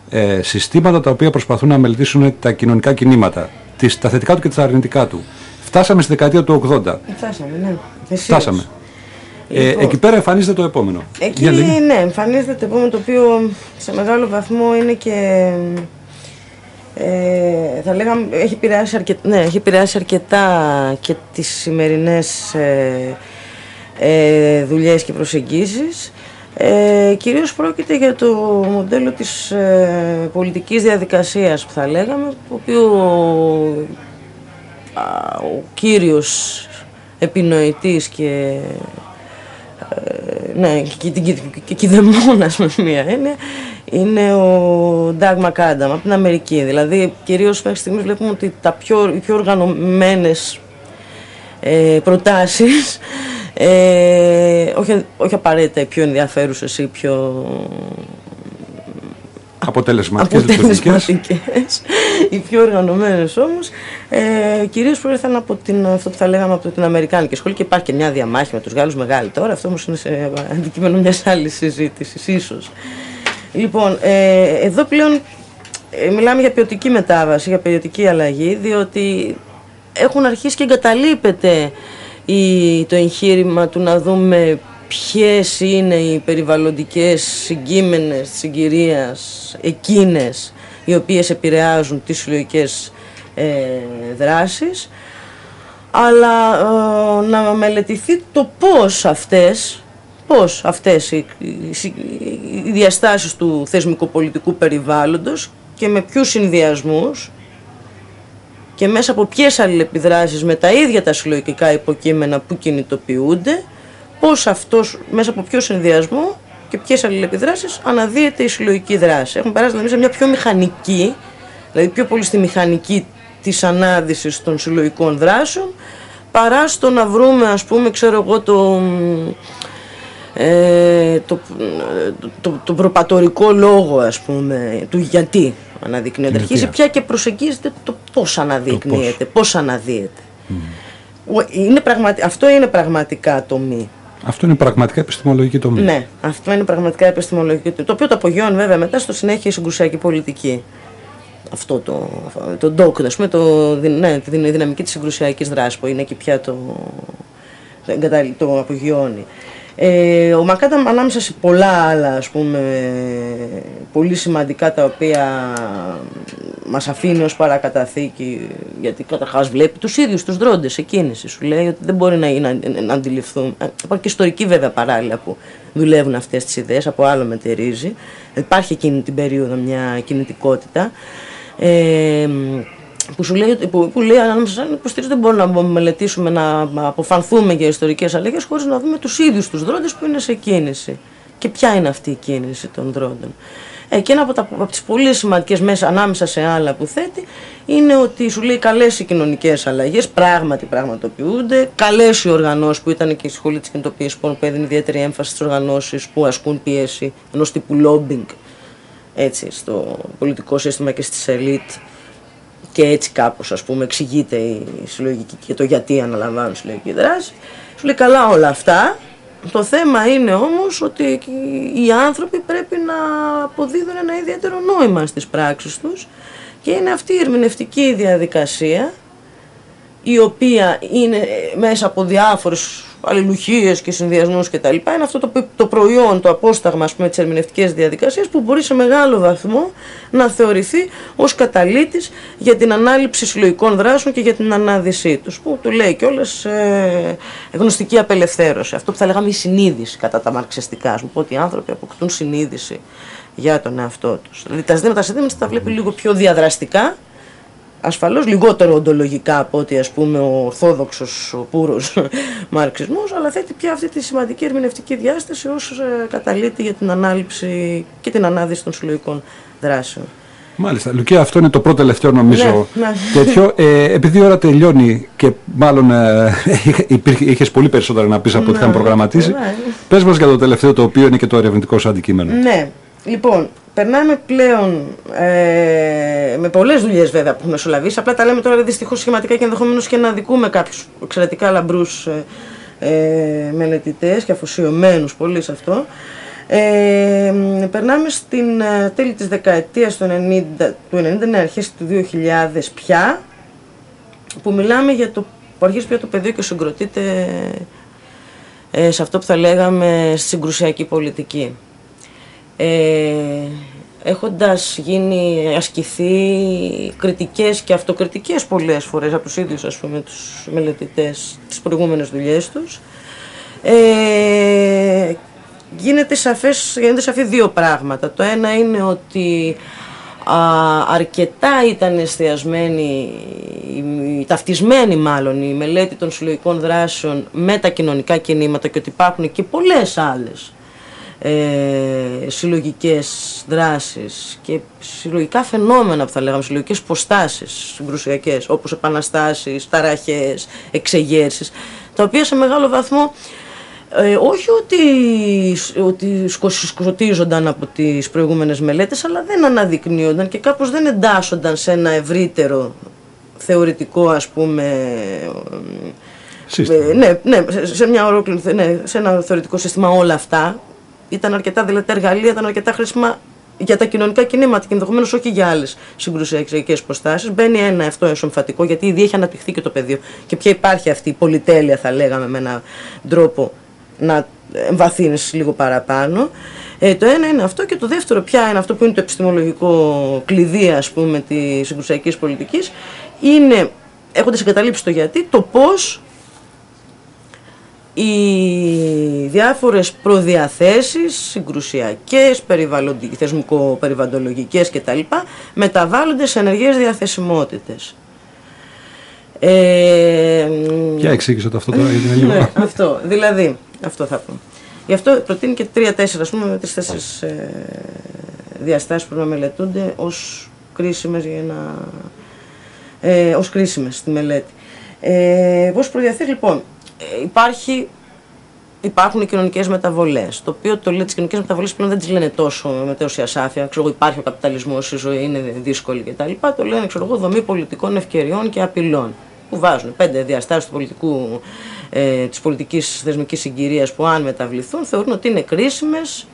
ε, συστήματα τα οποία προσπαθούν να μελετήσουν τα κοινωνικά κινήματα, τις, τα θετικά του και τα αρνητικά του. Φτάσαμε στη δεκαετία του ογδόντα. Φτάσαμε, ναι. Εσείς. Φτάσαμε. Ε, Λοιπόν, εκεί πέρα εμφανίζεται το επόμενο. Εκεί, ναι, εμφανίζεται το επόμενο, το οποίο σε μεγάλο βαθμό είναι και, ε, θα λέγαμε, έχει επηρεάσει αρκετά, ναι, έχει επηρεάσει αρκετά και τις σημερινές ε, ε, δουλειές και προσεγγίσεις. Ε, κυρίως πρόκειται για το μοντέλο της ε, πολιτικής διαδικασίας που θα λέγαμε, το οποίο α, ο κύριος επινοητής και Ε, ναι, και, και, και, και κηδεμόνας με μία έννοια, είναι ο Ντάγ Μακάνταμ από την Αμερική. Δηλαδή, κυρίως μέχρι στιγμής βλέπουμε ότι τα πιο, οι πιο οργανωμένες ε, προτάσεις, ε, όχι, όχι απαραίτητα οι πιο ενδιαφέρουσες ή πιο αποτελεσματικές, αποτελεσματικές οι πιο οργανωμένες όμως, ε, κυρίως προήρθαν από την, αυτό που θα λέγαμε από την Αμερικάνικη σχολή, και υπάρχει και μια διαμάχη με τους Γάλλους μεγάλη τώρα, αυτό όμως είναι σε αντικείμενο μιας άλλης συζήτησης ίσως. Λοιπόν, ε, εδώ πλέον ε, μιλάμε για ποιοτική μετάβαση, για ποιοτική αλλαγή, διότι έχουν αρχίσει και εγκαταλείπεται η, το εγχείρημα του να δούμε ποιες είναι οι περιβαλλοντικές συγκείμενες της συγκυρίας, εκείνες οι οποίες επηρεάζουν τις συλλογικές ε, δράσεις, αλλά ε, να μελετηθεί το πώς αυτές, πώς αυτές οι, οι, οι διαστάσεις του θεσμικοπολιτικού περιβάλλοντος και με ποιους συνδυασμούς και μέσα από ποιες αλληλεπιδράσεις με τα ίδια τα συλλογικά υποκείμενα που κινητοποιούνται, πώς αυτός, μέσα από ποιο συνδυασμό και ποιες αλληλεπιδράσεις αναδύεται η συλλογική δράση. Έχουμε περάσει δηλαδή σε μια πιο μηχανική, δηλαδή πιο πολύ στη μηχανική της ανάδυσης των συλλογικών δράσεων, παρά στο να βρούμε, ας πούμε, ξέρω εγώ, το, ε, το, το, το, το προπατορικό λόγο, ας πούμε, του γιατί αναδεικνύεται. Αρχίζει πια και προσεγγίζεται το πώς αναδεικνύεται, πώς, πώς αναδύεται. Mm. Είναι πραγματι... Αυτό είναι πραγματικά τομή. Αυτό είναι πραγματικά επιστημολογική τομή. Ναι, αυτό είναι πραγματικά επιστημολογική τομή. Το οποίο το απογειώνει βέβαια μετά στο συνέχεια η συγκρουσιακή πολιτική. Αυτό το, το ντόκ, ας πούμε, το, ναι, τη δυναμική της συγκρουσιακής δράσης που είναι εκεί πια το, το, το απογειώνει. Ε, ο Μακάνταμ ανάμεσα σε πολλά άλλα, ας πούμε, πολύ σημαντικά, τα οποία μας αφήνει ως παρακαταθήκη, γιατί καταρχάς βλέπει τους ίδιους τους δρόντες σε κίνηση. Σου λέει ότι δεν μπορεί να, να, να αντιληφθούν. Υπάρχει και ιστορικοί βέβαια παράλληλα που δουλεύουν αυτές τις ιδέες, από άλλο μετερίζει. Υπάρχει εκείνη την περίοδο μια κινητικότητα. Ε, που σου λέει, που, που λέει ανάμεσα σαν υποστηρίζει, δεν μπορούμε να μελετήσουμε, να αποφανθούμε για ιστορικές αλλαγές χωρίς να δούμε τους ίδιους τους δρόντες που είναι σε κίνηση. Και ποια είναι αυτή η κίνηση των δρόντων. Ε, και ένα από, τα, από τις πολύ σημαντικές μέσα ανάμεσα σε άλλα που θέτει είναι ότι σου λέει καλές οι κοινωνικές αλλαγές, πράγματι πραγματοποιούνται, καλές οι οργανώσεις, που ήταν και η σχολή της κινητοποίησης που έδινε ιδιαίτερη έμφαση στις οργανώσεις που ασκούν πίεση, ενός τύπου lobbying, έτσι, στο πολιτικό σύστημα και στις ελίτ. Και έτσι κάπως, ας πούμε, εξηγείται η συλλογική και το γιατί αναλαμβάνουν συλλογική δράση. Σου λέει καλά όλα αυτά. Το θέμα είναι όμως ότι οι άνθρωποι πρέπει να αποδίδουν ένα ιδιαίτερο νόημα στις πράξεις τους, και είναι αυτή η ερμηνευτική διαδικασία, η οποία είναι μέσα από διάφορες αλληλουχίες και συνδυασμούς κτλ. Είναι αυτό το, το προϊόν, το απόσταγμα, ας πούμε, της ερμηνευτικής διαδικασίας, που μπορεί σε μεγάλο βαθμό να θεωρηθεί ως καταλύτης για την ανάληψη συλλογικών δράσεων και για την ανάδυσή τους. Που του λέει κιόλας ε, γνωστική απελευθέρωση. Αυτό που θα λέγαμε η συνείδηση κατά τα μαρξιστικά. Ας πούμε, ότι οι άνθρωποι αποκτούν συνείδηση για τον εαυτό τους. Δηλαδή τα ζητήματα συνείδηση τα βλέπει λίγο πιο διαδραστικά. Ασφαλώς λιγότερο οντολογικά από ότι, ας πούμε, ο ορθόδοξος, ο πούρος μαρξισμός, αλλά θέτει πια αυτή τη σημαντική ερμηνευτική διάσταση ως ε, καταλύτη για την ανάληψη και την ανάδυση των συλλογικών δράσεων. Μάλιστα. Λουκία, αυτό είναι το πρώτο τελευταίο, νομίζω, ναι, ναι. τέτοιο. Ε, επειδή η ώρα τελειώνει και μάλλον ε, είχες πολύ περισσότερα να πεις από ό,τι ναι, είχαμε προγραμματίσει, ναι. Πες μας για το τελευταίο, το οποίο είναι και το ερευνητικό σου αντικείμενο. Ναι. Λοιπόν, περνάμε πλέον ε, με πολλές δουλειές βέβαια που έχουμε μεσολαβήσει. Απλά τα λέμε τώρα δυστυχώς σχηματικά και ενδεχομένως και να δικούμε κάποιους εξαιρετικά λαμπρούς ε, ε, μελετητές και αφοσιωμένους πολύ σε αυτό. Ε, περνάμε στην ε, τέλη της δεκαετίας του ενενήντα, του ενενήντα ναι, αρχές του δύο χιλιάδες πια, που μιλάμε για το, που αρχίζει πια το πεδίο και συγκροτείται ε, σε αυτό που θα λέγαμε συγκρουσιακή πολιτική. Ε, έχοντας γίνει, ασκηθεί κριτικές και αυτοκριτικές πολλές φορές από τους ίδιους, ας πούμε, τους μελετητές, τις προηγούμενες δουλειές τους, ε, γίνεται σαφές, γίνεται σαφή δύο πράγματα. Το ένα είναι ότι α, αρκετά ήταν εστιασμένη, ταυτισμένη μάλλον η μελέτη των συλλογικών δράσεων με τα κοινωνικά κινήματα και ότι υπάρχουν και πολλές άλλες ε, συλλογικές δράσεις και συλλογικά φαινόμενα που θα λέγαμε, συλλογικές υποστάσεις συγκρουσιακές, όπως επαναστάσεις, ταραχές, εξεγέρσεις, τα οποία σε μεγάλο βαθμό Ε, όχι ότι, ότι σκοτίζονταν από τις προηγούμενες μελέτες, αλλά δεν αναδεικνύονταν και κάπως δεν εντάσσονταν σε ένα ευρύτερο θεωρητικό, ας πούμε, ε, ναι, ναι, σε, μια ολόκληρη, ναι, σε ένα θεωρητικό σύστημα όλα αυτά. Ήταν αρκετά, δηλαδή τα εργαλεία ήταν αρκετά χρήσιμα για τα κοινωνικά κινήματα και ενδεχομένως όχι για άλλες συγκρουσιακές υποστάσεις. Μπαίνει ένα αυτό εσωμφατικό, γιατί ήδη έχει αναπτυχθεί και το πεδίο και πια υπάρχει αυτή η πολυτέλεια, θα λέγαμε, με έναν τρόπο να εμβαθύνεις λίγο παραπάνω. Ε, το ένα είναι αυτό, και το δεύτερο πια είναι αυτό που είναι το επιστημολογικό κλειδί, ας πούμε, της συγκρουσιακής πολιτικής, είναι, έχοντας εγκαταλείψει το γιατί, το πώς οι διάφορες προδιαθέσεις συγκρουσιακές, θεσμικο-περιβαλλοντολογικές κτλ. Μεταβάλλονται σε ενεργές διαθεσιμότητες. Ε, Ποια εξήγησε το αυτό τώρα, γιατί είναι λίγο. Ναι, αυτό, δηλαδή, αυτό θα πω. Γι' αυτό προτείνει και τρία-τέσσερα, ας πούμε, με τρεις-τέσσερις ε, διαστάσεις που να μελετούνται ως κρίσιμες, για να, ε, ως κρίσιμες στη μελέτη. Ε, πώς προδιαθέσει, λοιπόν, ε, υπάρχει, υπάρχουν οι κοινωνικές μεταβολές, το οποίο το λέει τις κοινωνικές μεταβολές πλέον δεν τις λένε τόσο με τόση ασάφεια, ξέρω εγώ, υπάρχει ο καπιταλισμός, η ζωή είναι δύσκολη κτλ. Το λένε, ξέρω εγώ, δομή πολιτικών ευκαιριών και απειλών, που βάζουν πέντε διαστάσεις του πολιτικού, ε, της πολιτικής θεσμικής συγκυρίας που, αν μεταβληθούν, θεωρούν ότι είναι κρίσιμες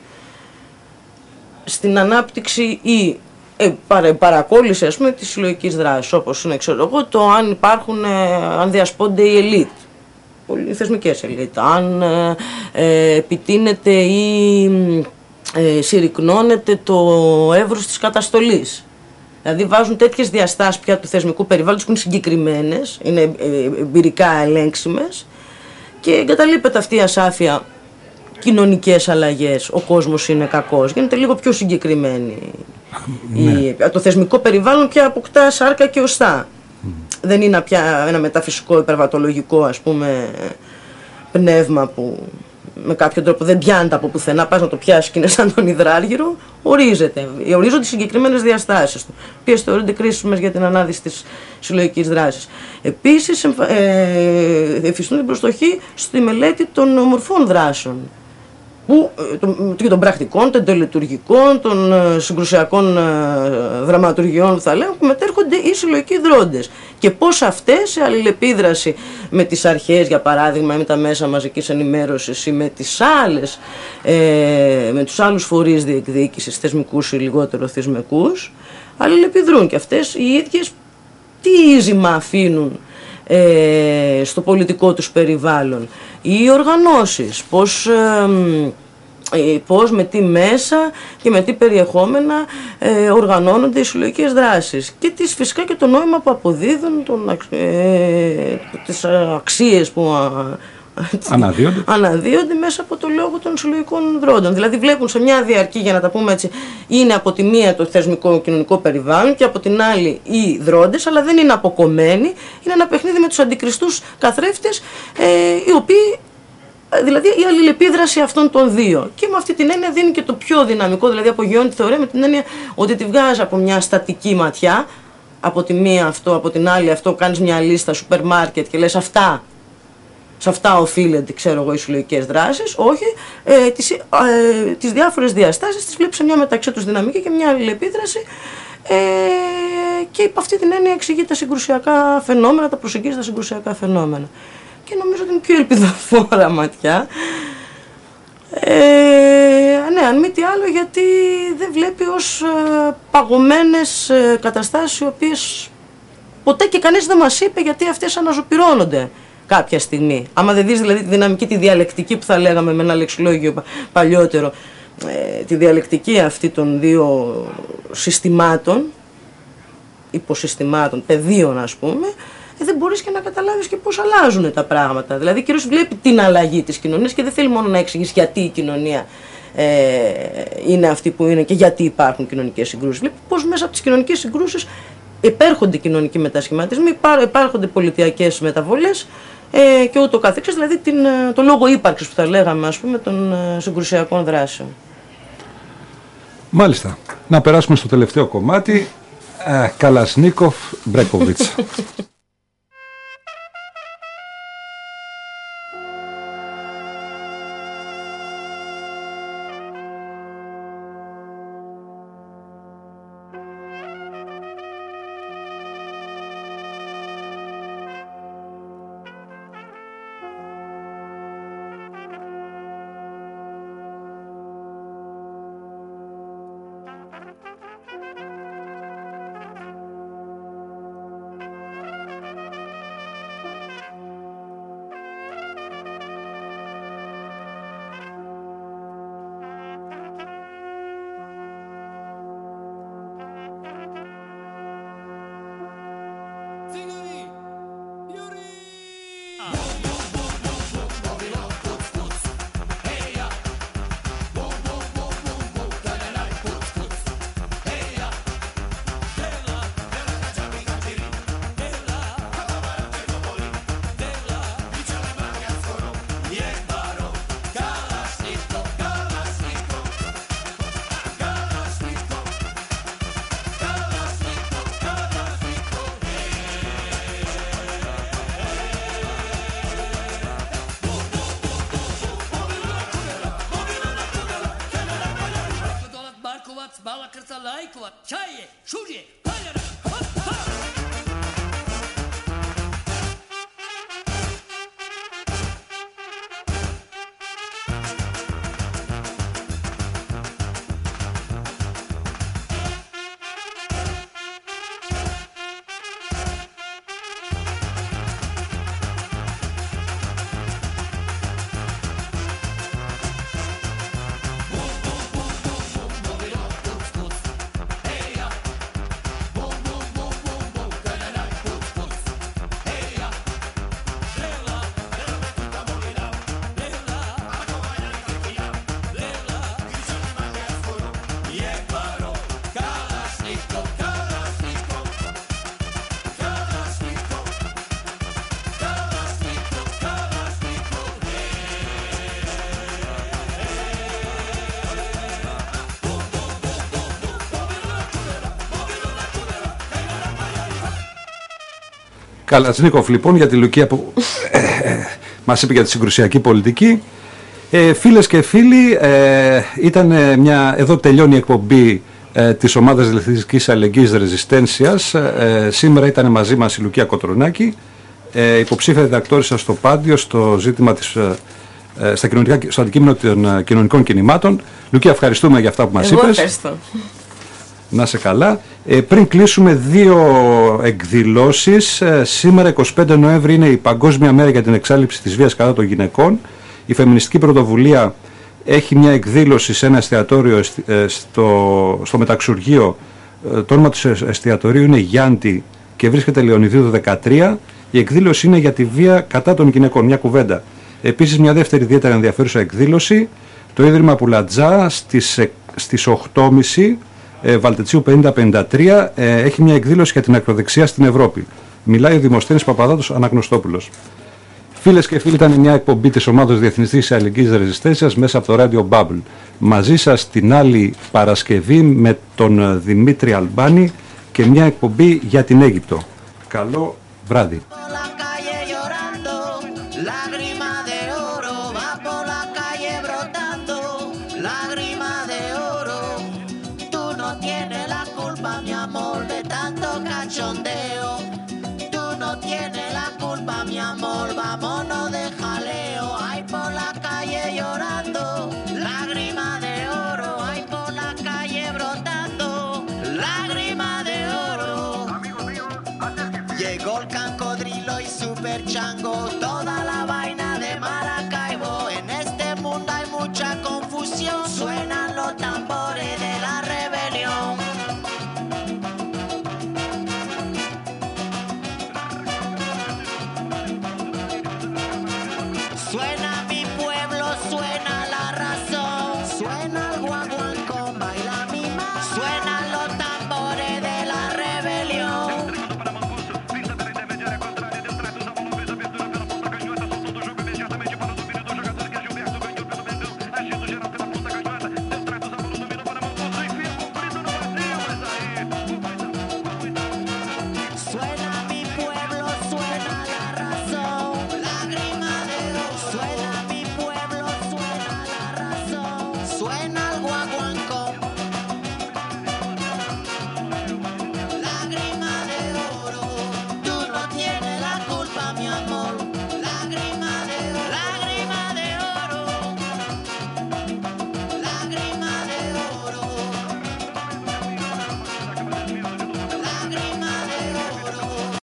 στην ανάπτυξη ή ε, παρα, παρακόλληση, ας πούμε, της συλλογικής δράσης, όπως είναι, ξέρω εγώ, το αν υπάρχουν, ε, αν διασπώνται οι ελίτ, οι θεσμικές ελίτ, αν ε, επιτείνεται ή ε, συρρυκνώνεται το εύρος της καταστολής. Δηλαδή βάζουν τέτοιες διαστάσεις πια του θεσμικού περιβάλλοντος που είναι συγκεκριμένες, είναι εμπειρικά ελέγξιμες, και εγκαταλείπεται αυτή η ασάφεια κοινωνικές αλλαγές, ο κόσμος είναι κακός, γίνεται λίγο πιο συγκεκριμένη. Ναι. Η, το θεσμικό περιβάλλον πια αποκτά σάρκα και οστά. Mm. Δεν είναι πια ένα μεταφυσικό υπερβατολογικό, ας πούμε, πνεύμα που με κάποιον τρόπο δεν πιάνεται από πουθενά, πας να το πιάσεις και είναι σαν τον υδράργυρο. Ορίζεται, ορίζονται τις συγκεκριμένες διαστάσεις του, οποίες θεωρούνται κρίσιμες για την ανάδυση της συλλογικής δράσης. Επίσης, ε, εφιστούν την προστοχή στη μελέτη των ομορφών δράσεων, που, και των πρακτικών, των τελετουργικών, των συγκρουσιακών δραματουργιών, θα λέω, που μετέρχονται οι συλλογικοί δρόντες και πώς αυτές, σε αλληλεπίδραση με τις αρχές, για παράδειγμα, με τα μέσα μαζικής ενημέρωσης ή με τις άλλες, ε, με τους άλλους φορείς διεκδίκησης, θεσμικούς ή λιγότερο θεσμικούς, αλληλεπιδρούν, και αυτές οι ίδιες τι ίζημα αφήνουν ε, στο πολιτικό τους περιβάλλον, οι οργανώσεις, πώς, ε, πώς, με τι μέσα και με τι περιεχόμενα ε, οργανώνονται οι συλλογικές δράσεις, και τις, φυσικά και το νόημα που αποδίδουν, τον, ε, τις αξίες που αναδύονται. αναδύονται μέσα από το λόγο των συλλογικών δρόντων. Δηλαδή βλέπουν σε μια διαρκή, για να τα πούμε έτσι, είναι από τη μία το θεσμικό κοινωνικό περιβάλλον και από την άλλη οι δρόντες, αλλά δεν είναι αποκομμένοι, είναι ένα παιχνίδι με τους αντικριστούς καθρέφτες, ε, οι οποίοι, δηλαδή η αλληλεπίδραση αυτών των δύο. Και με αυτή την έννοια δίνει και το πιο δυναμικό, δηλαδή απογειώνει τη θεωρία με την έννοια ότι τη βγάζει από μια στατική ματιά, από τη μία αυτό, από την άλλη αυτό, κάνεις μια λίστα σούπερ μάρκετ και λες αυτά. Σε αυτά οφείλεται, ξέρω εγώ, οι συλλογικές δράσεις. Όχι, ε, τις, ε, τις διάφορες διαστάσεις τις βλέπεις σε μια μεταξύ τους δυναμική και μια αλληλεπίδραση, ε, και υπ' αυτή την έννοια εξηγεί τα συγκρουσιακά φαινόμενα, τα προσεγγίζει τα συγκρουσιακά φαινόμενα. Και νομίζω ότι είναι πιο ελπιδοφόρα ματιά. Ε, ναι, αν μη τι άλλο, γιατί δεν βλέπει ως ε, παγωμένες ε, καταστάσεις, οι οποίες ποτέ και κανείς δεν μας είπε γιατί αυτές αναζωπυρώνονται κάποια στιγμή. Άμα δεν δεις δηλαδή τη δυναμική, τη διαλεκτική που θα λέγαμε με ένα λεξιλόγιο παλιότερο, ε, τη διαλεκτική αυτή των δύο συστημάτων, υποσυστημάτων, πεδίων ας πούμε, ε, δεν μπορείς και να καταλάβεις και πώς αλλάζουν τα πράγματα. Δηλαδή, κυρίως βλέπει την αλλαγή της κοινωνίας και δεν θέλει μόνο να εξηγήσει γιατί η κοινωνία ε, είναι αυτή που είναι και γιατί υπάρχουν κοινωνικές συγκρούσεις. Βλέπει πώς μέσα από τις κοινωνικές συγκρούσεις επέρχονται κοινωνικοί μετασχηματισμοί, υπάρχονται πολιτιακές μεταβολές ε, και ούτω καθεξής, δηλαδή την, το λόγο ύπαρξης που θα λέγαμε, ας πούμε, των συγκρουσιακών δράσεων. Μάλιστα. Να περάσουμε στο τελευταίο κομμάτι. Ε, Καλασνίκοφ Μπρέκοβιτς. Καλατσνίκοφ λοιπόν για τη Λουκία που ε, ε, μας είπε για τη συγκρουσιακή πολιτική. Ε, φίλες και φίλοι, ε, ήταν μια, εδώ τελειώνει η εκπομπή ε, της ομάδας Δελευθερικής Αλληλεγγύης Ρεζιστένσιας. Ε, σήμερα ήταν μαζί μας η Λουκία Κοτρονάκη, ε, υποψήφια διδακτόρισα στο Πάντιο στο ζήτημα της, ε, στα κοινωνικά, στο αντικείμενο των κοινωνικών κινημάτων. Λουκία, ευχαριστούμε για αυτά που μας Εγώ είπες. Ευχαριστώ. Να είσαι καλά. Ε, πριν κλείσουμε δύο εκδηλώσεις, ε, σήμερα εικοστή πέμπτη Νοέμβρη είναι η Παγκόσμια Μέρα για την Εξάλληψη της Βίας κατά των Γυναικών. Η Φεμινιστική Πρωτοβουλία έχει μια εκδήλωση σε ένα εστιατόριο ε, στο, στο Μεταξουργείο. Ε, το όνομα του εστιατορίου είναι Γιάντη και βρίσκεται Λεωνιδίου δεκατρία. Η εκδήλωση είναι για τη βία κατά των γυναικών, μια κουβέντα. Επίσης μια δεύτερη ιδιαίτερα ενδιαφέρουσα εκδήλωση, το Ίδρυμα Πουλατζά στις, στις οκτώ και μισή Ε, Βαλτετσίου πενήντα πενήντα τρία ε, έχει μια εκδήλωση για την ακροδεξιά στην Ευρώπη. Μιλάει ο Δημοσθένης Παπαδάτος Αναγνωστόπουλος. Φίλες και φίλοι, ήταν μια εκπομπή της ομάδας Διεθνιστικής Αλληλεγγύης Ρεζιστένσιας μέσα από το Radio Bubble. Μαζί σας την άλλη Παρασκευή με τον Δημήτρη Αλμπάνη και μια εκπομπή για την Αίγυπτο. Καλό βράδυ. Vámonos de jaleo, ay por la calle llorando, lágrima de oro. chango,